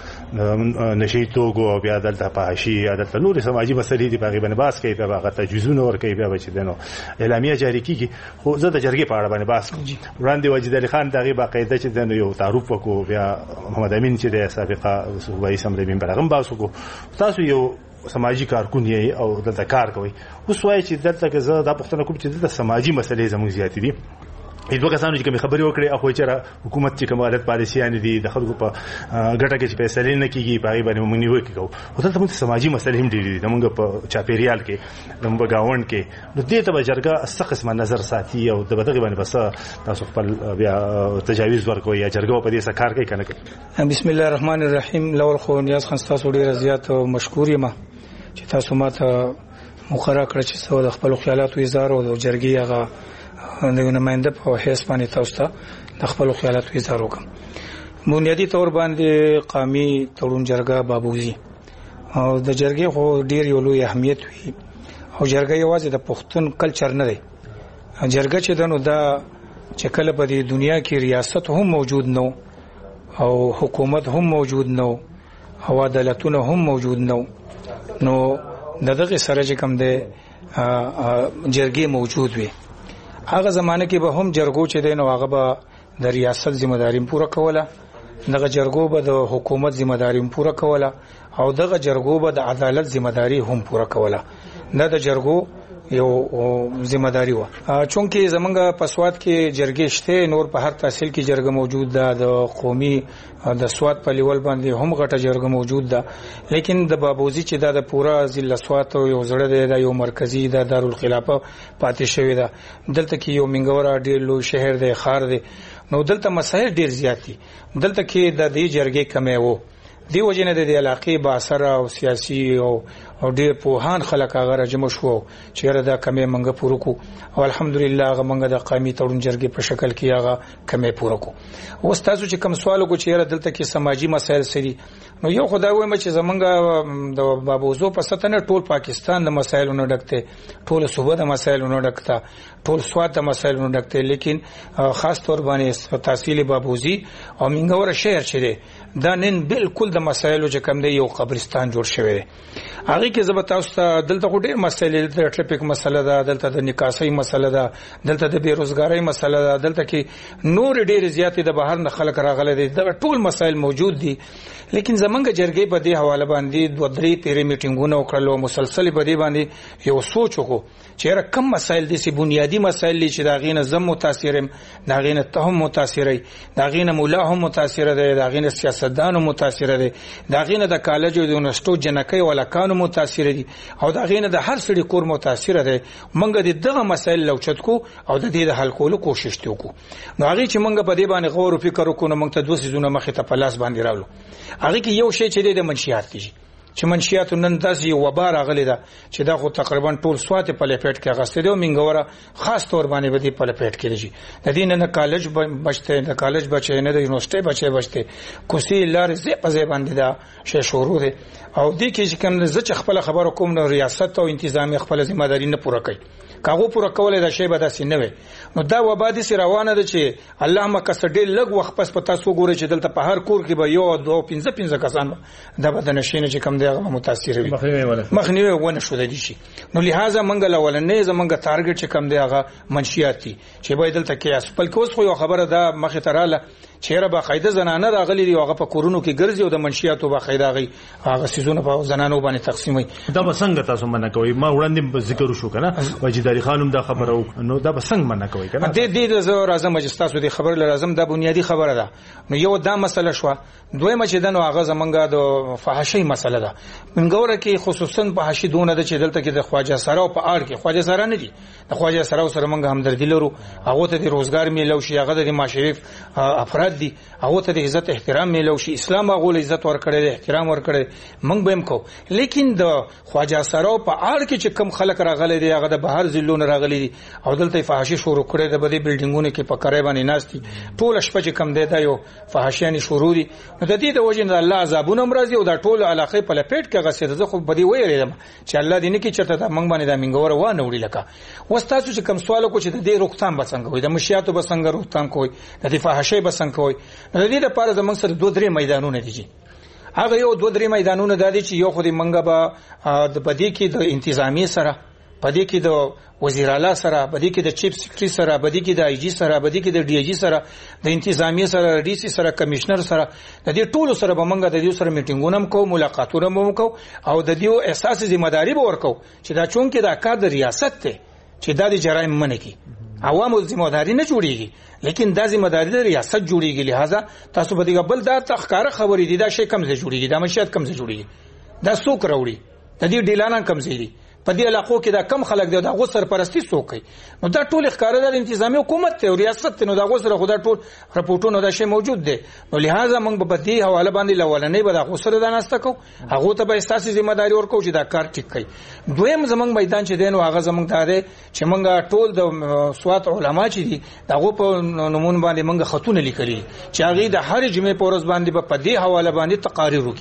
د نشي توګو او بیا دلته په حشي عادت نور سماجی مسلې دی باغې باندې باس کوي په هغه تجویزونه ور کوي بیا چې دنو اعلامیه جاری کیږي خو زه د جرګې په اړه باندې باس کوم وړاندې وجد علي خان دغه باقاعده چې دنو یو تعارف وکړو بیا محمد امین چې د سابقه صوبایي اسمبلی ممبر هغه باس وکړو تاسو یو سماجی کارکون یې او دلته کار کوي اوس وایي چې دلته کې زه دا پوښتنه کوم چې د سماجی مسلې زموږ زیاتې دي دوه کسانو چې کوم خبرې وکړي اخو چې حکومت چې کوم غلط پالیسیان دي د خلکو په ګټه کې چې فیصله نه کیږي په باندې مونږ نیو کېږو او دلته موږ سماجی مسلې هم ډېرې دي موږ په چاپیریال کې موږ گاوند کې نو دې ته جرګه څه قسمه نظر ساتي او د بدغه باندې بس تاسو خپل بیا تجاویز ورکوي یا جرګه په دې سره کار کوي کنه بسم الله الرحمن الرحیم لول خو نیاز خان تاسو ډېر زیات مشکور یم چې تاسو ماته مخره کړ چې څو د خپل خیالاتو اظهار او جرګي هغه د نماینده په حیث باندې تاسو ته د خپل خیالاتو اظهار وکم بنیادی تور باندې قومي تړون جرګه بابوزي او د جرګې خو ډیر یو لوی اهمیت وي او جرګه یوازې د پښتون کلچر نه دی جرګه چې دنو دا چې کله په دې دنیا کې ریاست هم موجود نو او حکومت هم موجود نو او عدالتونه هم موجود نو نو دغه سره چې کوم دی جرګې موجود وي هغه زمانه کې به هم جرګو چې دی نو هغه به د ریاست ذمہداري پوره کوله دغه جرګو به د حکومت ذمہداري پوره کوله او دغه جرګو به د عدالت ذمہداري هم پوره کوله دا د جرګو یو ذمہداري و چونکه زمونږ په سواد کې جرګې شته نور په هر تحصیل کې جرګه موجود ده د قومي د سواد په لیول باندې هم غټه جرګه موجود ده لیکن د بابوزي چې دا د پورا ضلع سواد یو زړه دی دا یو مرکزی دا دارالخلافه پاتې شوی ده دلته کې یو منګورا ډیر لوی شهر دی خار دی نو دلته مسایل ډیر زیات دي دلته کې د دې جرګې کمې وو دی وجنه د علاقې با اثر او سیاسي او او ډیر پوهان خلک هغه راجم شو چې دا کمې منګه پوره کو او الحمدلله هغه منګه د قومي تړون جرګې په شکل کې هغه کمې پوره کو او تاسو چې کوم سوال کو چې دلته کې سماجی مسایل سری نو یو خدای وایم چې زمونږ د بابوزو په ستنه ټول پاکستان د مسایلونو ډکته ټول صوبه د مسایلونو ډکته ټول سواد د مسایلونو ډکته لیکن خاص طور باندې تحصیل بابوزي او منګور شهر چره دا نن بالکل د مسایلو چې کوم دی یو قبرستان جوړ شوی دی هغه کې زبر تاسو ته دلته ډېر مسایل د ټریفیک مسله ده دلته د نکاسۍ مسله ده دلته د بیروزګاری مسله ده دلته کې نور ډېر زیاتې د بهر نه خلک راغلي دي دا ټول مسایل موجود دي لیکن زمونږ جرګې په دې حواله باندې دوه درې پیری میټینګونه وکړل او مسلسل په دې باندې یو سوچ وکړو چې کم مسایل دي چې بنیادی مسایل دي چې دا غینه زم متاثرم دا غینه ته هم متاثرای دا غینه مولا هم متاثر ده دا غینه سیاستدانو متاثر ده دا غینه د کالج او د یونیورسيټو جنکۍ ولکانو متاثر دي او دا غینه د هر سړي کور متاثر ده منګه دغه مسایل لوچت کو او د دې د حل کولو کوشش وکړو نو هغه چې منګه په دې باندې غور او فکر وکړو نو موږ ته دوه سيزونه مخه ته پلاس باندې راولو هغه کې یو شی چې د منشيات دي چې منشيات نن داسې وبا راغلی ده چې دا خو تقریبا ټول سوات په لپیټ کې غسته دی او منګوره خاص تور باندې بدی په لپیټ کې دی د دې نه کالج بچته د کالج بچي نه د یونیورسيټي بچي بچته کوسي لار زی په زی باندې دا شی شروع دی او دې کې چې کوم زه خپل خبر کوم نو ریاست او انتظامی خپل ذمہ داری نه پوره کوي کاغو پوره کولای دا شی به داسې نه وي نو دا وبا دي روانه ده چې الله مکسډې لګ وخت پس پتا سو ګوره چې دلته په هر کور کې به یو دو پنځه پنځه کسان دا به د نشینه چې کوم دی هغه متاثر وي مخنیوي ونه شو د شي نو لہذا منګل ولنې زمونږ ټارګټ چې کوم دی هغه منشيات دي چې به دلته کې خپل کوس خو خبره ده مخه تراله چیرې به قاعده زنانه راغلي دی هغه په کورونو کې ګرځي او د منشياتو به قاعده غي هغه سيزونه په زنانو باندې تقسیمي دا به څنګه تاسو مننه کوي ما وړاندې ذکر وشو کنه وجداري خانم دا خبره نو دا به څنګه مننه کوي کنه د دې د زو راځم مجستاسو د خبر لازم دا بنیادی خبره ده نو یو دا مسله شو دویمه چې دنو هغه زمونږه د فحاشۍ مسله ده منګوره کې خصوصا فحاشي دونه د چې دلته کې د خواجه سره او په اړ کې خواجه سره نه دي د خواجه سره سره مونږ همدردی لرو هغه ته د روزګار میلو شي هغه د معاشرف افراد دي هغه ته د عزت احترام میلو شي اسلام هغه له عزت ورکړي احترام ورکړي مونږ به هم کو لیکن د خواجه سره په اړ کې چې کم خلک راغلي دي هغه د بهر ضلعونو راغلي دي او دلته فحاشي شروع کړي د بدی بلډینګونو کې په کارای باندې ناشتي ټول شپه چې کم دی دا یو فحاشیانی شروع دي نو د دې د وجه نه الله عذابونه مرضی او دا ټول علاقه په لپیټ کې غسه زه خو بدی ویریدم چې الله دې نه کې چرته د منګ باندې د منګور و نه وړي لکه وستاسو چې کم سوال کو چې د دې روکتام بسنګ وي د مشیاتو بسنګ روکتام کوي د فحاشۍ بسنګ کوي د دې لپاره زمونږ سره دوه درې میدانونه دي هغه یو دوه درې میدانونه دي چې یو خو د منګه به د بدی کې د انتظامی سره پدې کې د وزیر اعلی سره پدې کې د چیف سیکریټری سره پدې کې د آی جی سره پدې کې د ډي جی سره د انتظامی سره ډي سي سره کمشنر سره د دې ټولو سره به موږ د دې سره میټینګونه هم کوو ملاقاتونه هم کوو او د دې اساسي ذمہ داری به ورکو چې دا چون کې دا کار د ریاست ته چې د جرایم منه کی عوامو ذمہ داری نه جوړیږي لیکن دا ذمہ داری د ریاست جوړیږي لہذا تاسو به دغه بل دا تخکار خبرې دي دا شی کم ځای جوړیږي دا مشهد کم ځای جوړیږي دا څوک راوړي د دې ډیلانان کم ځای دي په دې علاقو کې دا کم خلک دی دا غو سرپرستی څوک کوي نو دا ټول ښکارا د انتظامی حکومت ته او ریاست ته نو دا غو سره خدا ټول رپورټونه دا شی موجود دي نو لہذا موږ په دې حواله باندې لولنې به دا غو سره دا ناسته کو هغه ته به اساسي ذمہ داری ورکو چې دا کار ټیک کوي دویم زمنګ میدان چې دین او هغه زمنګ ته دی چې موږ ټول د سوات علما چې دي دا غو په نمون باندې موږ خطونه لیکلي چې هغه د هر جمعې په ورځ باندې په دې حواله باندې تقاریر وکړي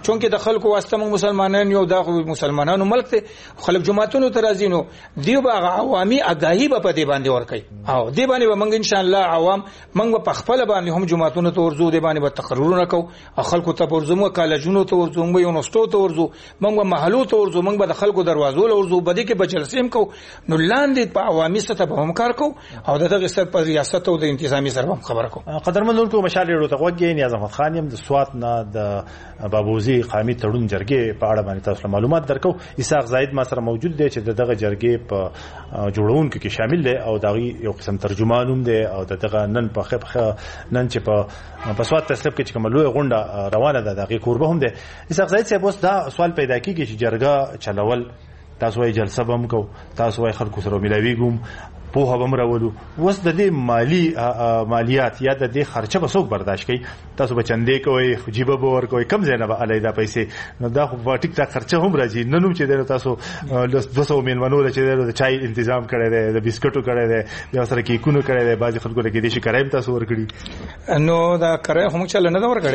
چونکه د خلکو واسطه موږ مسلمانان یو د مسلمانانو ملک ته خلک جماعتونو ته راځي نو دیو به عوامي اگاهي به په دې باندې ورکړي او دې باندې به موږ ان شاء الله عوام موږ په خپل باندې هم جماعتونو ته ورزو دې باندې به تقررونه کوو او خلکو ته ورزو کالجونو ته ورزو موږ یو نوستو ته ورزو موږ محلو ته ورزو موږ به د خلکو دروازو له ورزو بده کې بچلسیم کو نو لاندې په عوامي سطح به هم کار کو او دغه سر په ریاست او د انتظامی سره هم خبره کو قدرمن کو مشال ورو ته وګی نیاز احمد خان يم د سوات نه د بابوزي قامي تړون جرګې په اړه باندې تاسو معلومات درکو اسحاق زاید ما سره موجود دی چې دغه جرګې په جوړونکو کې شامل دی او دغه یو قسم ترجمان هم دی او دغه نن په خپخه نن چې په په سوات تسلیب کې کوم لوی غونډه روانه ده دغه قربه هم دی اسحاق زاید صاحب اوس دا سوال پیدا کیږي چې جرګه چلول تاسو یې جلسه بم کو تاسو یې خلکو سره ملاوي ګم په هغه مرولو وس د دې مالی مالیات یا د دې خرچه به څوک برداشت کوي تاسو به چندې کوي جیبه به ور کوي کم ځای نه به الیدا پیسې نو دا خو ټیک ټاک خرچه هم راځي نن چې د تاسو دو سو میلمنو چې د چای تنظیم کړی دی د بسکټو کړی دی بیا سره کیکونو کړی دی بعضی خلکو لکه دې شي کرایم تاسو ور کړی نو دا کرای هم چل نه دا ور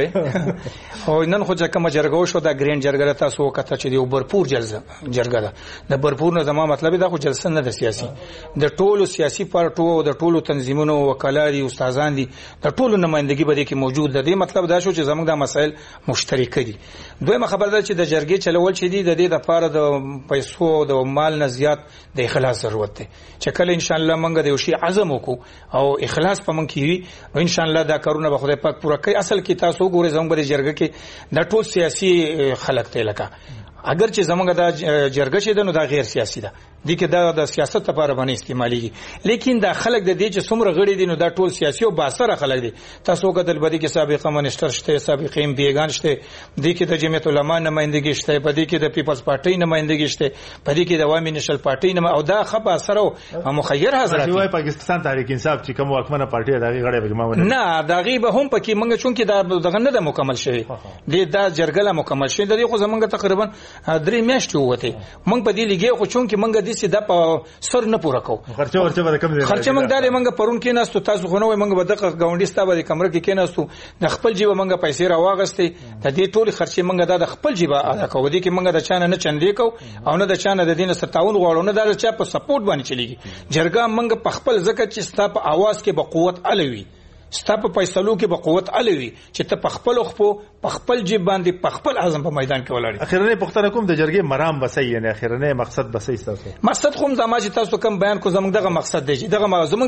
کړی او نن خو ځکه ما جرګو شو دا ګرین جرګه تاسو کته چې دی برپور جلسه جرګه ده د برپور نه زموږ مطلب دا خو جلسه نه د سیاسي د ټولو سیاسي پارټو او د ټولو تنظیمونو وکالاري استادان دي د ټولو نمائندګي به کې موجود ده. مطلب دا شو چې زموږ د مسایل مشترک دي. دویمه خبر ده چې د جرګې چلول چې دي د دې د پاره د پیسو او د مال نه زیات د اخلاص ضرورت ده چې کله ان شاء الله موږ د یو شی عزم وکړو او اخلاص په موږ کې وي او ان شاء الله دا کارونه به خدای پاک پوره کوي. اصل کې تاسو ګورئ زموږ د جرګې کې د ټول سیاسي خلک ته لکه اگر چې زمونږ دا جرګه چې ده نو دا غیر سیاسي ده دي کې دا د سیاست لپاره باندې استعماليږي لیکن دا خلک د دې چې څومره غړي دي نو دا ټول سیاسي او باثره خلک دي. تاسو کتل بدی کې سابقه منسٹر شته سابقه ام پیګان شته دي کې د جمعیت العلماء نمائندګي شته بدی کې د پیپلز پارټي نمائندګي شته بدی کې د عوامي نشل پارټي نم او دا خبره سره مخیر حضرت دی پاکستان تحریک انصاف چې کوم حکومت پارټي دغه غړي به ما نه دغه به هم پکې منګه چون کې دا دغه نه د مکمل شوی دي دا جرګه مکمل شوی د خو زمونږ تقریبا درې میاشتې وته موږ په دې لګي خو چون کې موږ د سیده په سر نه پوره کو خرچه ورچه به کم دي خرچه موږ دالې موږ پرون کې ناستو تاسو خو نو موږ به دغه گاونډي ستابه د کمره کې کې ناستو د خپل جیب موږ پیسې را واغستې د دې ټول خرچه موږ د خپل جیب ادا کوو دي کې موږ د چانه نه چندې کو او نه د چانه د دین ستاون غواړو نه د چا په سپورټ باندې چلیږي. جرګه موږ په خپل ځکه چې ستا په आवाज کې به قوت الوي ستا په فیصلو کې به قوت الوي چې ته په خپل خپل په خپل جیب باندې په خپل اعظم په میدان کې ولاړ. اخیرنه پختنه کوم د جرګې مرام بسې یعنی اخیرنه مقصد بسې تاسو مقصد کوم زما چې تاسو کوم بیان کو زموږ دغه مقصد دی چې دغه زموږ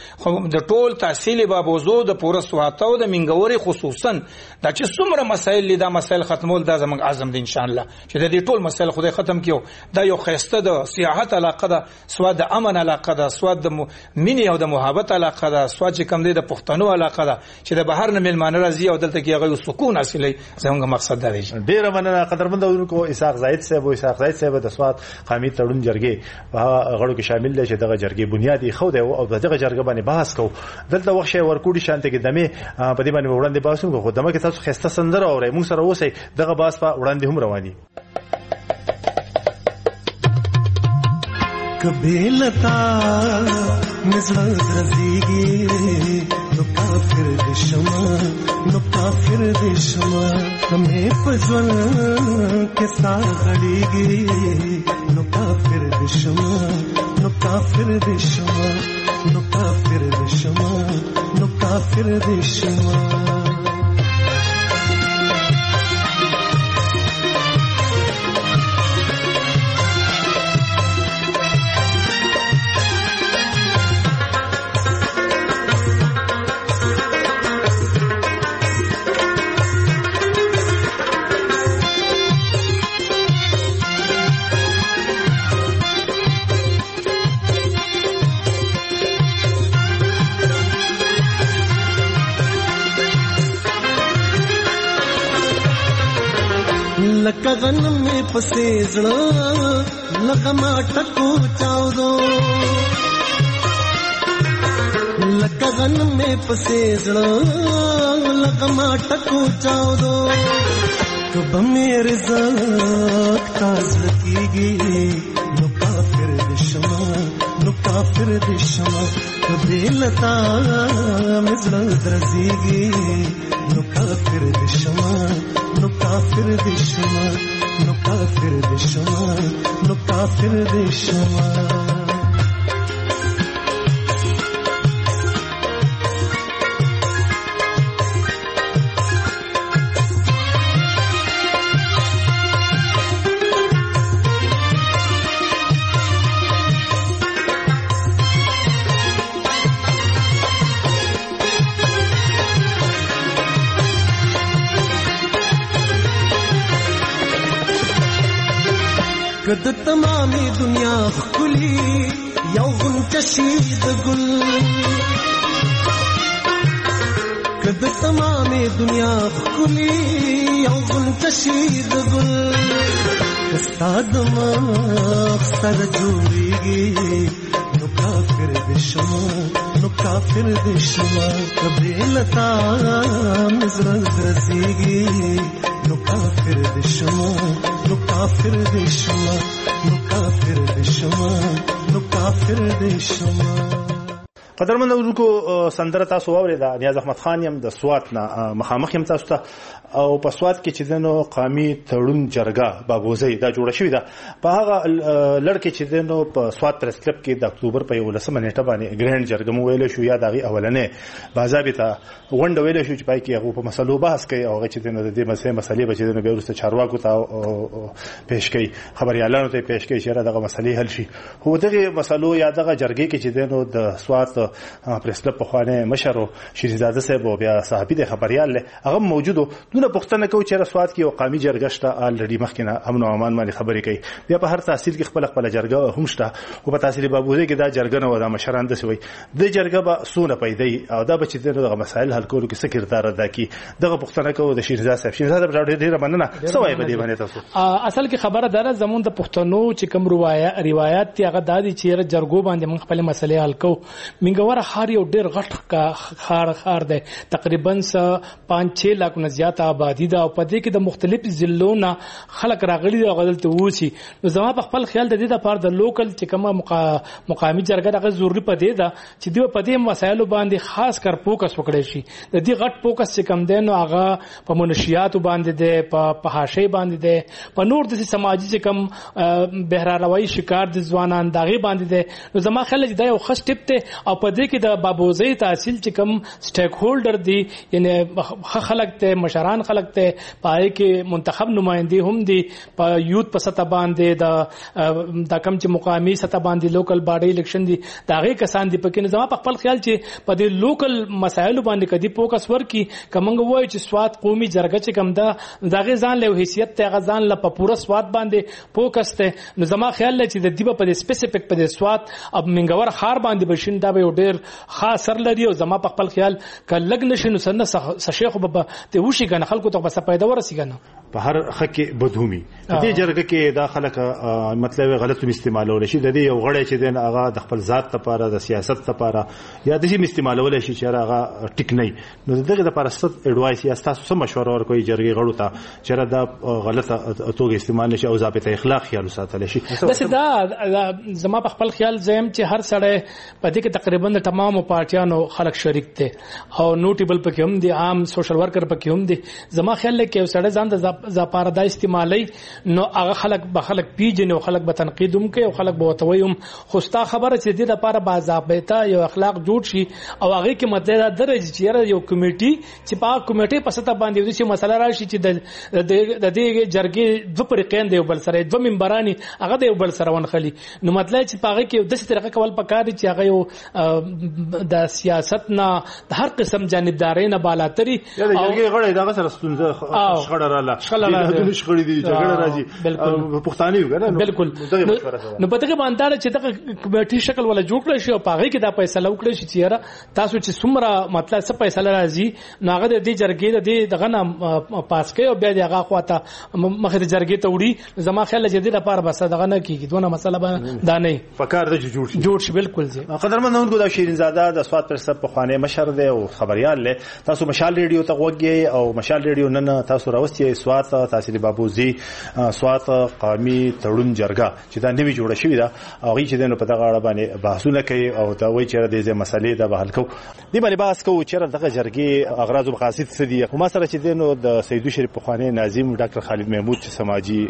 د د ټول تحصیل بابوزو د پوره سواتو د منګوري خصوصا دا چې څومره مسایل لیدا مسایل ختمول دا زموږ اعظم دی ان شاء الله چې د دې ټول مسایل خدای ختم کیو. دا یو خسته د سیاحت علاقه ده سواد د امن علاقه ده سواد د مینې او د محبت علاقه ده سواد چې کم دی د پښتنو علاقه ده چې د بهر نه ملمانه راځي او دلته کې هغه سکون حاصلې زموږ مقصد دا دی. ډیر مننه قدرمند اورونکو اسحاق زاید صاحب او اسحاق زاید صاحب د سواد قامي تړون جرګې په غړو کې شامل دي چې دغه جرګې بنیادی خو دی او دغه جرګې باندې بحث کو دلته وخت ورکوډي شانته کې دمه په دې باندې وړاندې باسو کو دمه کې تاسو خسته سندره اورئ موږ سره اوسئ دغه باس په وړاندې هم رواني. کبھی لتا نظر درزیگی نو کافر دشما نو کافر دشما ہمیں پجول کے ساتھ گڑیگی نو کافر دشما نو کافر دشما نو کافر دشما نو کافر دشما لکه غنم می پسې زړه لکه ما ټکو چاودو لکه غنم می پسې زړه لکه ما ټکو چاودو کب مې رزق تاز کیږي نو کافر دشما نو کافر دشمن کبیلتا مزړه درځيږي نو کافر دشمن نو کافر دشمن نو کافر دشمن نو کافر دشمن کد تمامي دنیا خلی یو غنچ شید گل کد تمامي دنیا خلی یو غنچ شید گل استاد ما سر جوړیږي نو کافر دشمن نو کافر دشمن کبیلتا مزړه درځيږي نو کافر دشمن نو کافر دشمن نو کافر دشمن نو کافر دشمن قدرمن اورونکو سندره تاسو واورېده نیاز احمد خان یم د سوات نه مخامخ یم تاسو ته او په سوات کې چې دنو قومي تړون جرګه بابوزي دا جوړه شوې ده په هغه لړکې چې دنو په سوات پریس کلب کې د اکتوبر په یولسمه نیټه باندې ګرینډ جرګه مو ویل شو یا دغه اولنې باضابطه غونډه ویل شو چې پای کې هغه په مسلو بحث کوي او چې دنو د دې مسلې مسلې به چې دنو به ورسته چارواکو ته پیش کوي خبريالانو ته پیش کوي چې دغه مسلې حل شي هو دغه مسلو یا دغه جرګې کې چې دنو د سوات پریس کلب په خوانه مشر شیرزاده صاحب او بیا صحابي د خبريال هغه موجودو نو پښتنه کو چې رسوات کې او قومي جرګه شته الریډي مخکنه امن او امان باندې خبرې کوي بیا په هر تحصیل کې خپل خپل جرګه هم شته او په تحصیل بابوزي کې دا جرګه نه ودا مشران د سوي د جرګه به سونه پیدا او دا به چې دغه مسایل حل کولو کې څه کردار ادا کوي دغه پښتنه کو د شیرزاده صاحب شیرزاده په ډېر مننه سوای به دې باندې تاسو اصل کې خبره دره زمون د پښتنو چې کوم روایت روایت تی هغه دادي چې جرګو باندې موږ خپل مسلې حل کو منګور خار یو ډېر غټ خار خار ده تقریبا پانچ چھ لاکھ نه زیات آبادی دا او پدې کې د مختلف ضلعو نه خلک راغلي او غدلته ووسی نو زما په خپل خیال د دې د پاره د لوکل چې کومه مقامي جرګه دغه ضروري پدې ده چې دوی پدې مسایلو باندې خاص کر فوکس وکړي شي د دې غټ فوکس چې کم دین او هغه په منشیات باندې ده په حاشیه باندې ده په نور د سماجی چې کم بهراروي شکار د ځوانان دغه باندې ده نو زما خیال چې دا یو خاص ټپ ته او پدې کې د بابوزي تحصیل چې کم سټیک هولډر دي یعنی خلک ته مشران خلک ته پای کې منتخب نمائندې هم دي په یوت په سطح باندې د د کم چې مقامي سطح باندې لوکل باډي الیکشن دي داغه کسان دي پکې نظام په خپل خیال چې په دې لوکل مسایلو باندې کدي فوکس ورکي کومنګ وای چې سواد قومي جرګه چې کم دا داغه ځان له حیثیت ته غزان له په پوره سواد باندې فوکس ته نظام خیال چې د دیبه په سپیسیفیک په سواد اب منګور خار باندې بشین دا به ډېر خاص سر لري او زما په خپل خیال کلګ نشنو سن شیخ بابا ته وشي کنه خلکو ته بس پیدا ورسیږي په هر خکه بدومي دې جرګه کې داخله مطلب غلط استعمالول شي د دې یو غړی چې دین هغه د خپل ذات لپاره د سیاست لپاره یا د دې استعمالول شي چې هغه ټیک نه نو دغه لپاره ست اډوایس یا تاسو سم مشوره ورکوي جرګه غړو ته چې دا غلطه توګه استعمال نشي او ضابطه اخلاق خیال ساتل شي بس دا زما په خپل خیال زم چې هر سړی په دې کې تقریبا د تمام پارټیانو خلک شریک دي او نوټیبل پکې هم دي عام سوشل ورکر پکې هم دي زما خیال کې یو سړی ځان د زپاردا استعمالي نو هغه خلک به خلک پیژني او خلک به تنقید هم کوي او خلک به وتوي خوستا خبره چې د لپاره باضابطه یو اخلاق جوړ شي او هغه کې مطلب درجه چې یو کمیټي چې په کمیټي په سطح باندې د څه مسله راشي چې د د دې جرګې دوه پرېقین دی بل سره دوه منبرانی هغه د بل سره ونخلي نو مطلب چې په هغه کې د څه طریقه کول پکار چې هغه یو د سیاست نه د هر قسم جانبداري نه بالاتري او جرګې غړي دا سره ستونزه شخړه رااله د شخړې دي جګړه راځي پښتانه یو کنه بالکل نو په دغه باندې چې دغه کمیټي شکل ولا جوړ کړی شي او په هغه کې دا فیصله وکړي چې یاره تاسو چې څومره مطلب څه فیصله راځي نو هغه د دې جرګې د دغه نه پاس کوي او بیا دغه خواته مخه د جرګې ته وړي زما خیال چې د لپاره بس دغه نه کیږي دونه مسله دا نه فکر د جوړ شي جوړ شي بالکل زی قدرمنونکو محمود شیرین زاده د سواد پرسب په خوانه مشر دی او خبريال له تاسو مشال ریډیو ته وګورئ او مشال ریډیو نن تاسو راوستي سواد تحصیل بابوزي سواد قومي تړون جرګه چې دا نوی جوړه شوې ده او هغه چې دنه په دغه اړه باندې بحثونه کوي او دا وایي چې د دې مسلې د بحال کو دی باندې بحث کوو چې دغه جرګې اغراض او مقاصد څه دي. کومه سره چې دنه د سیدو شریف په خوانه ناظم ډاکټر خالد محمود چې سماجی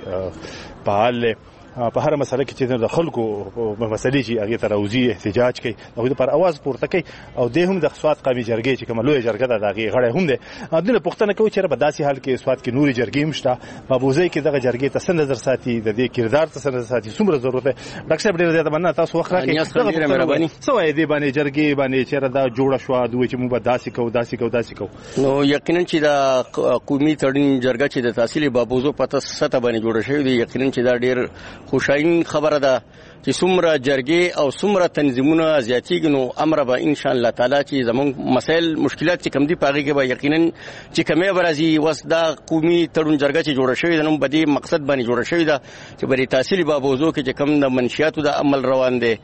فعال په هر مسله کې چې د خلکو مسلې چې هغه تراوزی احتجاج کوي او د پر आवाज پورته کوي او د هم د سواد قومي جرګې چې کوم لوی جرګه ده دغه غړې هم ده د پښتنه کوي چې په داسې حال کې سواد کې نوري جرګې مشته په بوزي کې دغه جرګې ته څنګه نظر ساتي د دې کردار ته څنګه ساتي څومره ضرورت ده. ډاکټر صاحب ډیر زیاته مننه تاسو وخت راکړئ دغه مهرباني سوې دی باندې جرګې باندې چې دا جوړه شو دوی چې موږ داسې کوو داسې کوو داسې کوو نو یقینا چې دا قومي تړون جرګه چې د تحصیل بابوزو په سطح باندې جوړه شوې دی یقینا چې دا ډیر خوشاین خبره ده چې څومره جرګې او څومره تنظیمونه زیاتېږي نو امر به ان شاء الله تعالی چې زموږ مسائل مشکلات چې کم دي پاږي کې به یقینا چې کمې برازي وس دا قومي تړون جرګه چې جوړه شوې ده نو په دې مقصد باندې جوړه شوې ده چې بری تحصیل بابوزو کې چې کم د منشیاتو د عمل روان دي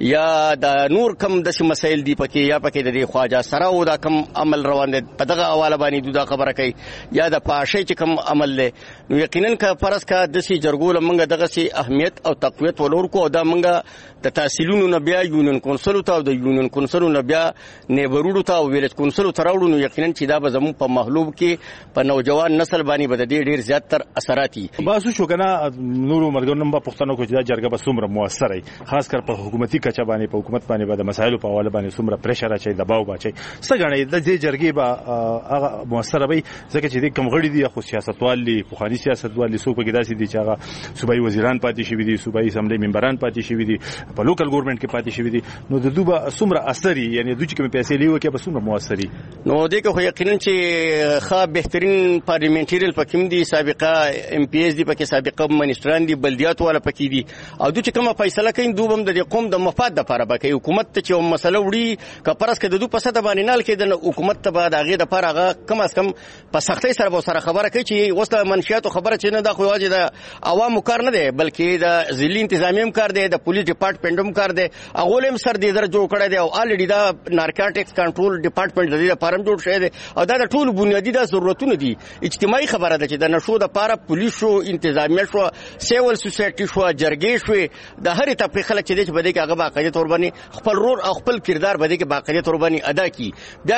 یا د نور کم د مسائل دي پکې یا پکې د خواجه سره او دا کم عمل روان دي په دغه حواله باندې دا خبره کوي یا د پاشي چې کم عمل له نو یقینا کا فرض کا د سي جرګول منګه دغه سي اهمیت او تقویت ولور کو دا منګه د تحصیلونو نه بیا یونین کونسل ته او د یونین کونسل نه بیا نیبرودو ته او ویلټ کونسل ته راوړو نو یقینا چې دا به زمو په محلوب کې په نوجوان نسل باندې به د ډیر زیات تر اثرات دي. باسو شو کنه نورو مرګونم په پښتنو کې دا جرګه به څومره موثر وي خاص کر په حکومتي کچا باندې په حکومت باندې به د مسایلو په حواله باندې څومره پریشر اچي دباو باچي څنګه د دې جرګې به هغه موثر وي ځکه چې د کم غړي دي خو سیاستوال دي په خاني سیاستوال دي څوک کې داسې دي چې هغه صوبایي وزیران پاتې شوی دي صوبایي اسمبلی ممبران پاتې شوی دي په لوکل ګورنمنت کې پاتې شوی دي نو د دوبه څومره اثري یعنی دوی چې کوم پیسې لیو کې به څومره موثري نو دې کې خو یقینا چې ښه بهترین پارلیمنټریل پکې دي سابقه ام پی ایس دي پکې سابقه منسټران دي بلدیات والا پکې دي او دوی چې کومه فیصله کوي دوی هم د قوم د مفاد لپاره پکې حکومت ته چې مسله وړي کپرس کې د دوی په ساده باندې نال کې د حکومت ته بعد هغه د لپاره هغه کم از کم په سختۍ سره به سره خبره کوي چې وسله منشیات خبره چې نه د خو واجب د عوامو کار نه دی بلکې د ځلی انتظامی کار دی د پولیس ډپارټمنټ هم کار دی هغه هم سر دې در جوړ کړی دی او الریډي دا نارکوټکس کنټرول ډپارټمنټ د دې لپاره جوړ شوی دی او دا د ټول بنیادی د ضرورتونو دي اجتماعي خبره ده چې د نشو د لپاره پولیس شو انتظامیه شو سیول سوسایټي شو جرګې شو د هر طبقه خلک چې د بده کې هغه باقاعده تور باندې خپل رول او خپل کردار بده کې باقاعده تور باندې ادا کی بیا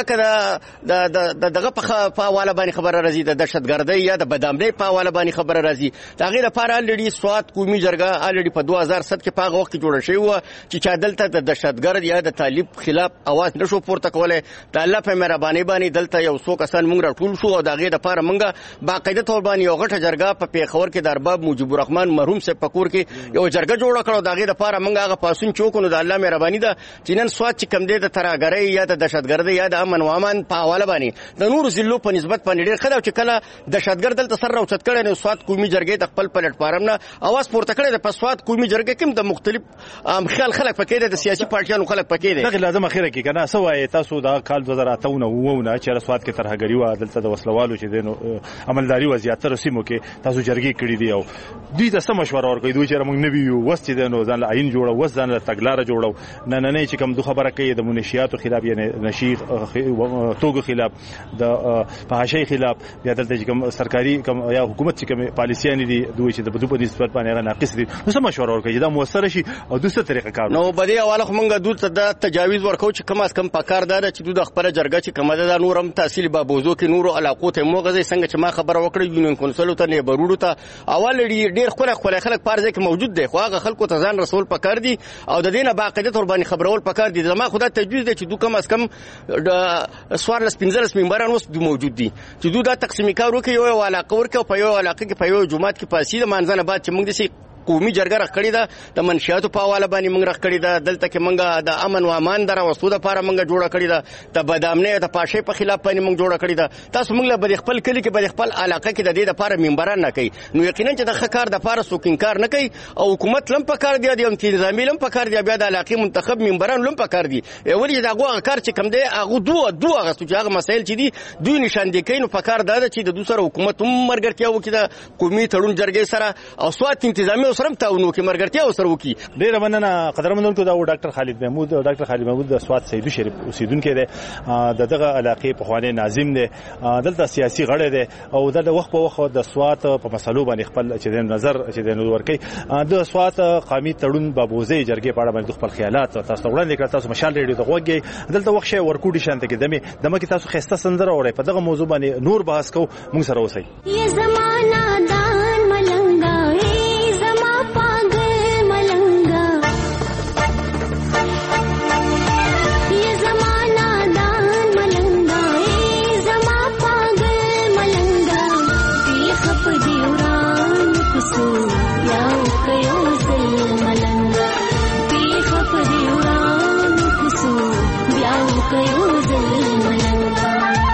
کړه د دغه په حواله باندې خبره راځي د دهشتګردۍ یا د بدامنۍ په حواله باندې خبره راځي دا غیر لپاره الریډي سواد قومي جرګه الریډي په دوه هزار سات کې په هغه وخت جوړه شوی و چې چا دلته د دهشتګرد یا د طالب خلاف आवाज نشو پورته کولای د الله په مهرباني باندې دلته یو څو کسان موږ راټول شو او دا غیر لپاره موږ باقاعده تور باندې یو غټه جرګه په پیښور کې د ارباب مجيب الرحمن مرحوم سے پکور کې یو جرګه جوړه کړو دا غیر لپاره موږ هغه پاسون چوکونو د الله مهرباني ده چې نن سواد چې کم دی د تراګرۍ یا د دهشتګرد یا د امن و امان په حواله باندې د نور ضلعو په نسبت باندې ډېر خدای چې کله دهشتګرد دلته سر راوچت کړي نو سواد قومي جرګې د خپل پلیټ فارم نه आवाज پورته کړي د پسواد قومي جرګې کوم د مختلف خیال خلک پکې د سیاسي پارټیانو خلک پکې دي دغه لازم اخیره کې کنه سوای تاسو دا کال دوه زره اته و نه چې سواد کې ترهګری و دلته د وسلوالو چې دینو عملداري وضعیت رسمو کې تاسو جرګې کړې دي او دوی ته سم مشوره ورکړي دوی چې موږ نه ویو وست دینو ځان له عین جوړو وست ځان له تګلار جوړو نه نه نه چې کوم دوه خبره کوي د منشیاتو خلاف یعنی نشي توګو خلاف د فحاشۍ خلاف یا دلته چې کوم سرکاري کوم یا حکومت چې کوم پالیسیان دي دوی چې د بدو په نسبت باندې ناقص دي نو سم مشوره ورکړي دا موثر شي او دوسه طریقه کار نو بده حواله موږ دوی ته د تجاوز ورکو چې کم از کم پکار دار چې دوی د خبره جرګه چې کومه ده نورم تحصیل بابوزو کې نورو علاقو ته موغه څنګه چې ما خبره وکړه یونین کونسل ته نه برودو ته اول ډیر خلک خلک خلک پارځه کې موجود دي خو هغه خلکو ته ځان رسول پکار دي او د دینه باقاعده تور باندې خبرول پکار دي زما خدای تجویز دي چې دوی کم از کم د سوار لس پنځلس ممبران اوس موجود دي چې دوی دا تقسیم کار وکړي یو علاقه ورکه په یو علاقه کې په یو جماعت کې پاسې د مانځنه بعد چې موږ دي قومي جرګه راکړی دا د منشیاتو په حواله باندې موږ راکړی دا دلته کې موږ د امن و امان در وسو د لپاره موږ جوړ کړی دا د بدامنۍ د پاشې په خلاف باندې موږ جوړ کړی دا تاسو موږ له بل خپل کلی کې بل خپل علاقه کې د دې لپاره ممبران نه کوي نو یقینا چې د خکار د لپاره سوکین کار نه کوي او حکومت لم په کار دی د انتظامی لم په کار دی بیا د علاقې منتخب ممبران لم په کار دی ولې دا غو کار چې کم دی هغه دوه دوه هغه چې هغه مسایل چې دي دوی نشاندې کوي نو په کار دا چې د دوسر حکومت هم مرګرتیا وکړي د قومي تړون جرګې سره او سواد انتظامی سره تعاون وکړي مرګرتیا سره وکړي. ډیره مننه قدرمنونکو. دا ډاکټر خالد محمود او ډاکټر خالد محمود د سوات سیدو شریف اوسیدونکو دی، د دغه علاقې په خوانې ناظم دی، دلته سیاسي غړی دی او د وخت په وخت د سوات په مسلو باندې خپل چې د نظر چې د نور ورکي. د سوات قومي تړون بابوزي جرګې په اړه باندې خپل خیالات تاسو وړاندې کړ. تاسو مشال ریډیو ته غوږی دلته وخت شي ورکوډي شانته کې دمه دمه کې تاسو خسته سندره اورئ. په دغه موضوع باندې نور بحث کو موږ سره اوسئ. یہ زمانہ دان ملنگا ای زما پاگل ملنگا، یہ زمانہ دان ملنگا ای زما پاگل ملنگا، پیخ پدیوران کسو یاو کیو زل ملنگا، پیخ پدیوران کسو یاو کیو زل ملنگا.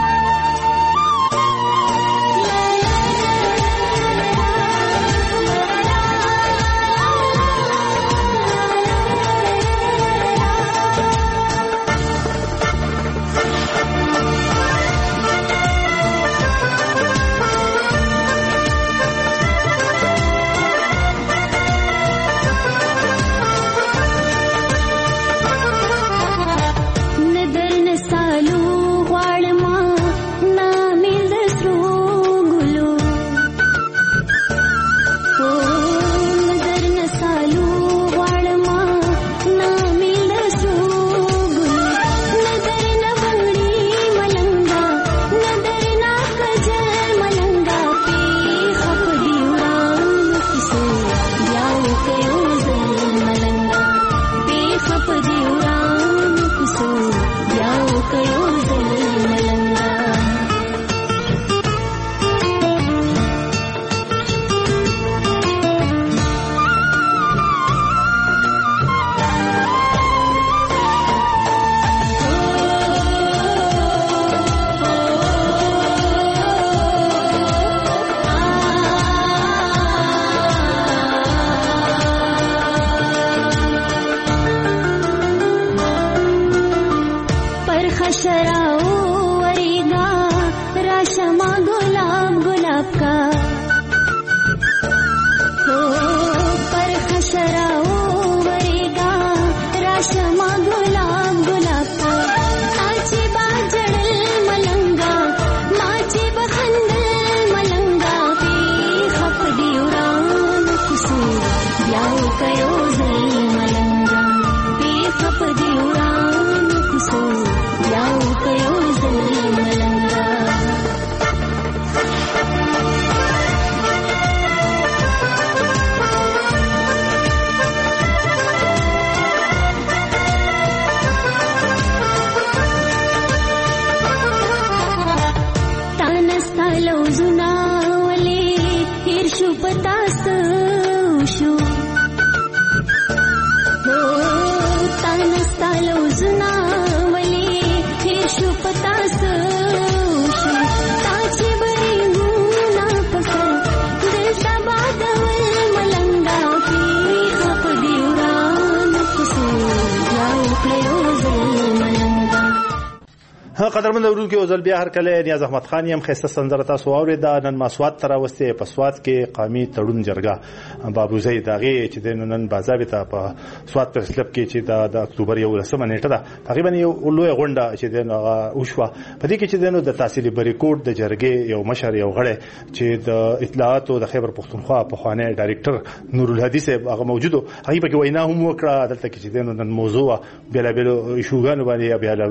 قدرمن اورونکو او ځل بیا هر کله نیاز احمد خان یم خسته سندره تاسو اورید. نن مسوات تر اوسه په سوات کې قومي تړون جرګه بابوزي داغه چې د نن باضابطه په سوات پر سلب کې چې د اکتوبر یو لسمه نیټه ده تقریبا یو لوی غونډه چې د اوشوا په دې کې چې د تحصیلي بریکوټ د جرګې یو مشر یو غړی چې د اطلاعات او د خیبر پختونخوا په خوانه ډایریکټر نور الهدی صاحب هغه موجودو هغه په وینا هم وکړه. دلته کې چې د نن موضوع بیا بیا ایشوګانو باندې بیا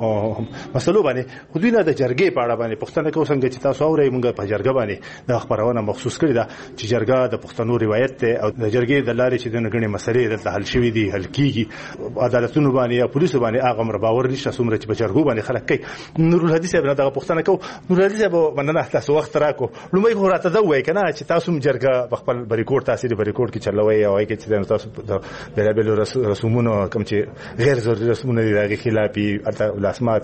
بیا مسلو باندې خو دوی نه د جرګې په اړه باندې پښتنه کو څنګه چې تاسو اورئ موږ په جرګه باندې د خبرونه مخصوص کړی دا چې جرګه د پښتنو روایت ته او د جرګې د لارې چې د نګړې مسلې د حل شوې دي حل کیږي عدالتونو باندې یا پولیسو باندې هغه مر باور نشته څومره چې په جرګو باندې خلک کوي. نور الهدی صاحب نه د پښتنه کو نور الهدی صاحب مننه تاسو وخت راکو لومړی خو راته دا وای کنه چې تاسو جرګه په خپل بریکوټ تاثیر بریکوټ کې چلوي او کې چې تاسو د بل رسومونو کوم چې غیر ضروري رسومونه دي هغه خلافي لاسمات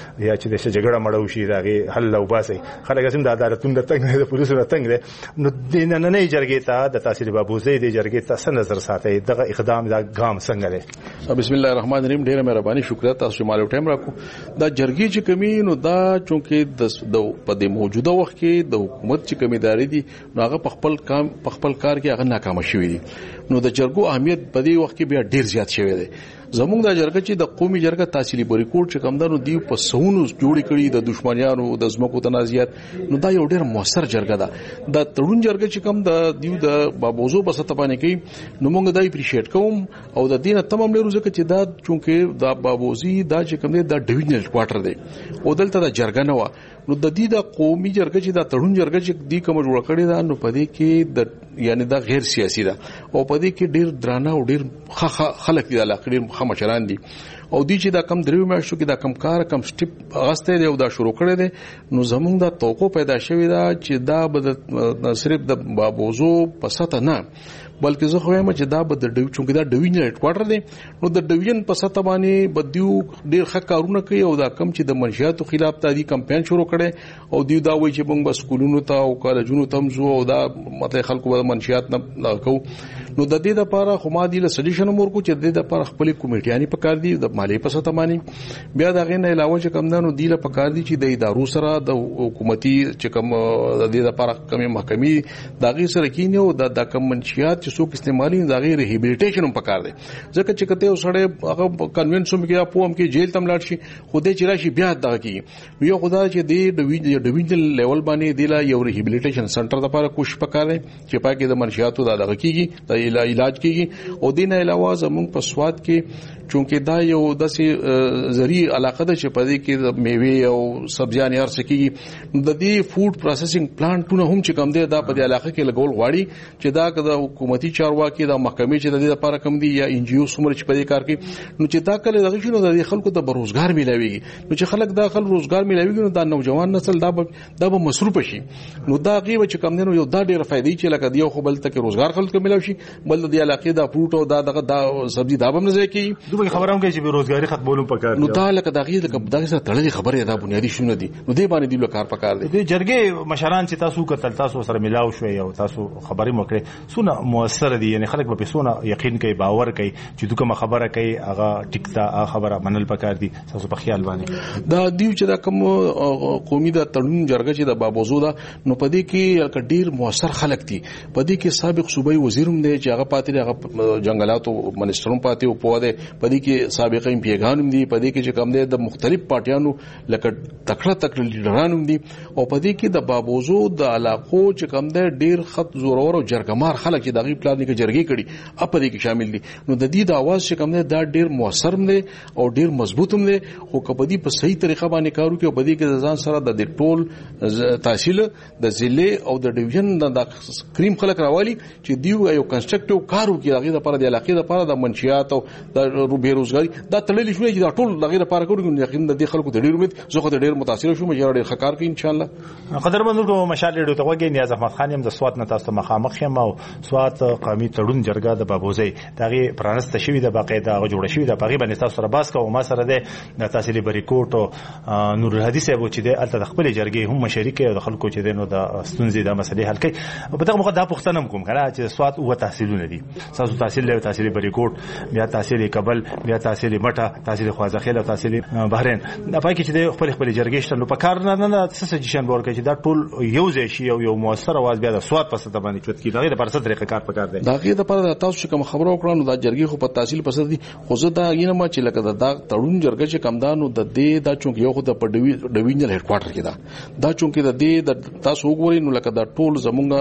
یا چې د جګړه مړو شي دغه حل لو باسي خلک هم د عدالتونو د تنګ د پولیسو د تنګ نو د نننۍ جرګې ته د تحصیل بابوزي د جرګې ته څه نظر ساتي دغه اقدام دا ګام څنګه دی؟ بسم الله الرحمن الرحیم. ډیره مهرباني، شکریہ تاسو مالو ټایم راکو. دا جرګې چې کمی نو دا چونکه د په د موجوده وخت کې د حکومت چې کمیداري دي نو هغه په خپل کام په خپل کار کې هغه ناکام شوی دي. نو د جرګو اهمیت په دې وخت کې بیا ډیر زیات شوی دی. زموږ د جرګه چې د قومي جرګه تحصیلي بریکوټ چې کمدانو دی په سونو جوړی کړي د دشمنیانو د زمکو تنازعات، نو دا یو ډیر موثر جرګه ده. د تړون جرګه چې کم د دیو د بابوزو بسته باندې کوي نو موږ دا اپریشیټ کوم او د دینه تمام لرو ځکه چې دا چونکه د بابوزي دا چې کم دی د ډیویژنل کوارټر دی او دلته د جرګه نه و. نو د دې د قومي جرګه چې د تړون جرګه چې دی کوم جوړ کړي دا نو پدې کې د یعنی دا غیر سیاسي ده او پدې کې ډیر درانه او ډیر خلک دي علاقه ډیر مشران دي او دی چې دا کم دریو میاشتو کې دا کم کار کم سټپ غسته دی او دا شروع کړی دی. نو زمونږ دا توقع پیدا شوی دا چې دا به صرف د بابوزو په سطح نه بلکې زه خو وایم چې دا به د ډیو چونکه دا ډیویژن هډ کوارټر دی نو د ډیویژن په سطح باندې بدیو ډیر ښه کارونه کوي او دا کم چې د منشیاتو خلاف تادي کمپاین شروع کړي او دیو دا وایي چې موږ بس سکولونو ته او کالجونو ته مزو او دا مطلب خلکو به منشیات نه کو. نو د دې لپاره خو ما دی له سجیشن مور کو چې د دې لپاره خپل کمیټیانی پکار دي د مالی په سطح باندې بیا دا غینه علاوه چې کم دانو دی له پکار دي چې د ادارو سره د حکومتي چې کم د دې لپاره کمی محکمې داغي سره کینه او د کم منشیات چې څوک استعمالي داغي ریهابیلیټیشن هم پکار دي ځکه چې کته وسړې هغه کنونشن کې یا پوم کې جیل تم لاړ شي خو دې چې راشي بیا دغه کې یو خدای چې د ډیویژن لیول باندې دی لا یو ریهابیلیټیشن سنټر لپاره کوشش پکار دي چې پاکي د منشیاتو دغه کېږي علاج کیږي او دین علاوه زموږ په سواد کې چونکه دا یو داسې زری علاقه ده چې په دې کې د میوه او سبزیان هر څه کیږي د دې فود پروسیسینګ پلانټونه هم چې کم دي دا په دې علاقه کې لګول غواړي چې دا د حکومتي چارواکي د محکمې چې د دې لپاره کم دي یا ان جی او سمره چې په دې کار کوي نو چې دا کله دغه شنو د خلکو د روزګار ملويږي نو چې خلک دا خل روزګار ملويږي نو دا نوجوان نسل دا دا به مصروف شي نو دا غیبه چې کم دي نو یو دا ډیره فائدې چې لکه دی خو بل تک روزګار خلکو ملوي شي بل د علاقې دا فروټ او دا دغه دا سبزی دا به نه ځای کی دوی خبرام کوي چې بیروزګاری ختمولم پکار نو دا لکه دغه د دغه سره تړلې خبره دا بنیادی شونه دي نو دې باندې دی کار پکار دي. د جرګې مشران چې تاسو کتل تاسو سره ملاو شوي او تاسو خبرې مو کړې سونه موثر دي یعنی خلک په سونه یقین کوي باور کوي چې دوی کوم خبره کوي هغه ټیکتا هغه خبره منل پکار دي تاسو په خیال باندې دا دیو چې دا کوم قومي د تړون جرګه چې د بابوزو دا نو پدې کې ډیر موثر خلک دي پدې کې سابق صوبایي وزیرم دی چې هغه پاتې هغه جنگلاتو منسټرم پاتې او په دې پدې کې سابق ایم پی ګانم دي پدې کې چې کوم دي د مختلف پارټیانو لکه تکړه تکړه لیډرانو دي او پدې کې د بابوزو د علاقو چې کوم دي ډیر خط زورور او جرګمار خلک چې دغه پلان کې جرګې کړي اپ دې کې شامل دي نو د دې د आवाज چې کوم دي دا ډیر موثر دي او ډیر مضبوط هم دي خو کپدي په صحیح طریقه باندې کارو کې پدې کې ځان سره د ټول تحصیل د ضلع او د ډیویژن د کریم خلک راوالي چې دیو یو کنسټرکټیو کارو کې دغه لپاره د علاقې لپاره د منشیات او د بیروزګاری دا تړلې شوې چې دا ټول دغه لپاره کوي یقین د دې خلکو د ډیر امید زه خو د ډیر متاثر شوم چې ډیر ښه کار کوي ان شاء الله. قدرمنو مشال ډیرو ته وګورئ نیاز احمد خان هم د سوات نه تاسو مخامخ یم او سوات قومي تړون جرګه د بابوزي دغه پرانسته شوی د باقاعده جوړه شوی د باغی باندې تاسو سره باس کوم ما سره د تحصیل بریکوټ او نور الحدیث ابو چې د الته خپل جرګې هم شریک او د خلکو چې دینو د ستونزې د مسلې حل کوي په دغه موخه دا پښتنم کوم کنه چې سوات او تحصیلونه دي تاسو تحصیل له تحصیل بریکوټ بیا تحصیل کابل بیا تحصیل مټه تحصیل خوازخیل او تحصیل بحرین دا پای کې چې د خپل خپل جرګې شته نو په کار نه نه څه سجیشن ورکړي چې دا ټول یو ځای شي او یو موثر आवाज بیا د سواد په ستته باندې چوت کی دا د پرسه طریقه کار پکار دی دا کې د پر تاسو کوم خبرو کړو نو دا جرګې خو په تحصیل پسند دي خو زه دا ینه ما چې لکه دا تړون جرګه چې کمدانو د دې دا چونک یو خو د ډیویژنل هډ کوارټر کې دا دا چونک د دې د تاسو وګورئ نو لکه دا ټول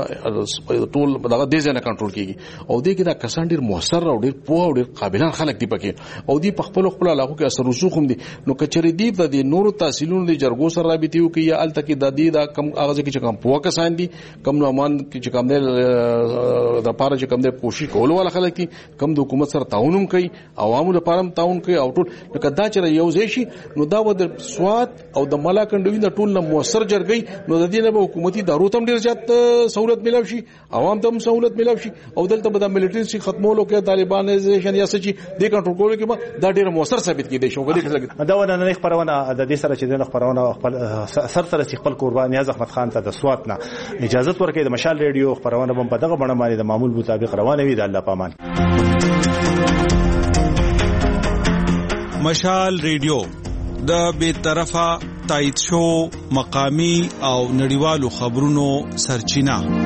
زمونږ ټول دغه دې ځای نه کنټرول کیږي او دې کې دا کسان ډیر موثر او ډیر پوه او ډیر قابلان خلک دي پکې او دې په خپل خپل علاقو کې اثر رسوخ هم دي نو کچري دی د نورو تحصیلونو د جرګو سره رابطه یو کې یا الته کې د دې دا کم اغاز کې چې کم پوه کسان دي کم نومان کې چې کم د د پاره چې کم د کوشش کولو ولا خلک دي کم د حکومت سره تعاون کوي عوامو لپاره هم تعاون کوي او ټول لکه دا چې یو ځای شي نو دا و د سواد او د ملاکنډوی د ټول نه موثر جرګي نو د دې نه به حکومتي دارو تم ډیر زیات سہولت ملو شي عوام ته هم سہولت ملو شي او دلته به د ملټری سي ختمولو کې طالبانایزیشن یا سچي د کنټرول کولو کې دا ډیر موثر ثابت کیدی شو غوډي دا ونه نه خبرونه د دې سره چې د خبرونه خپل سر سره خپل قربان نیاز احمد خان ته د سوات نه اجازه ورکړي د مشال ریډیو خبرونه هم په دغه بڼه باندې د معمول مطابق روانه وي د الله پامان. مشال ریډیو د بې طرفه تایید شو مقامی او نړیوالو خبرونو سرچینه.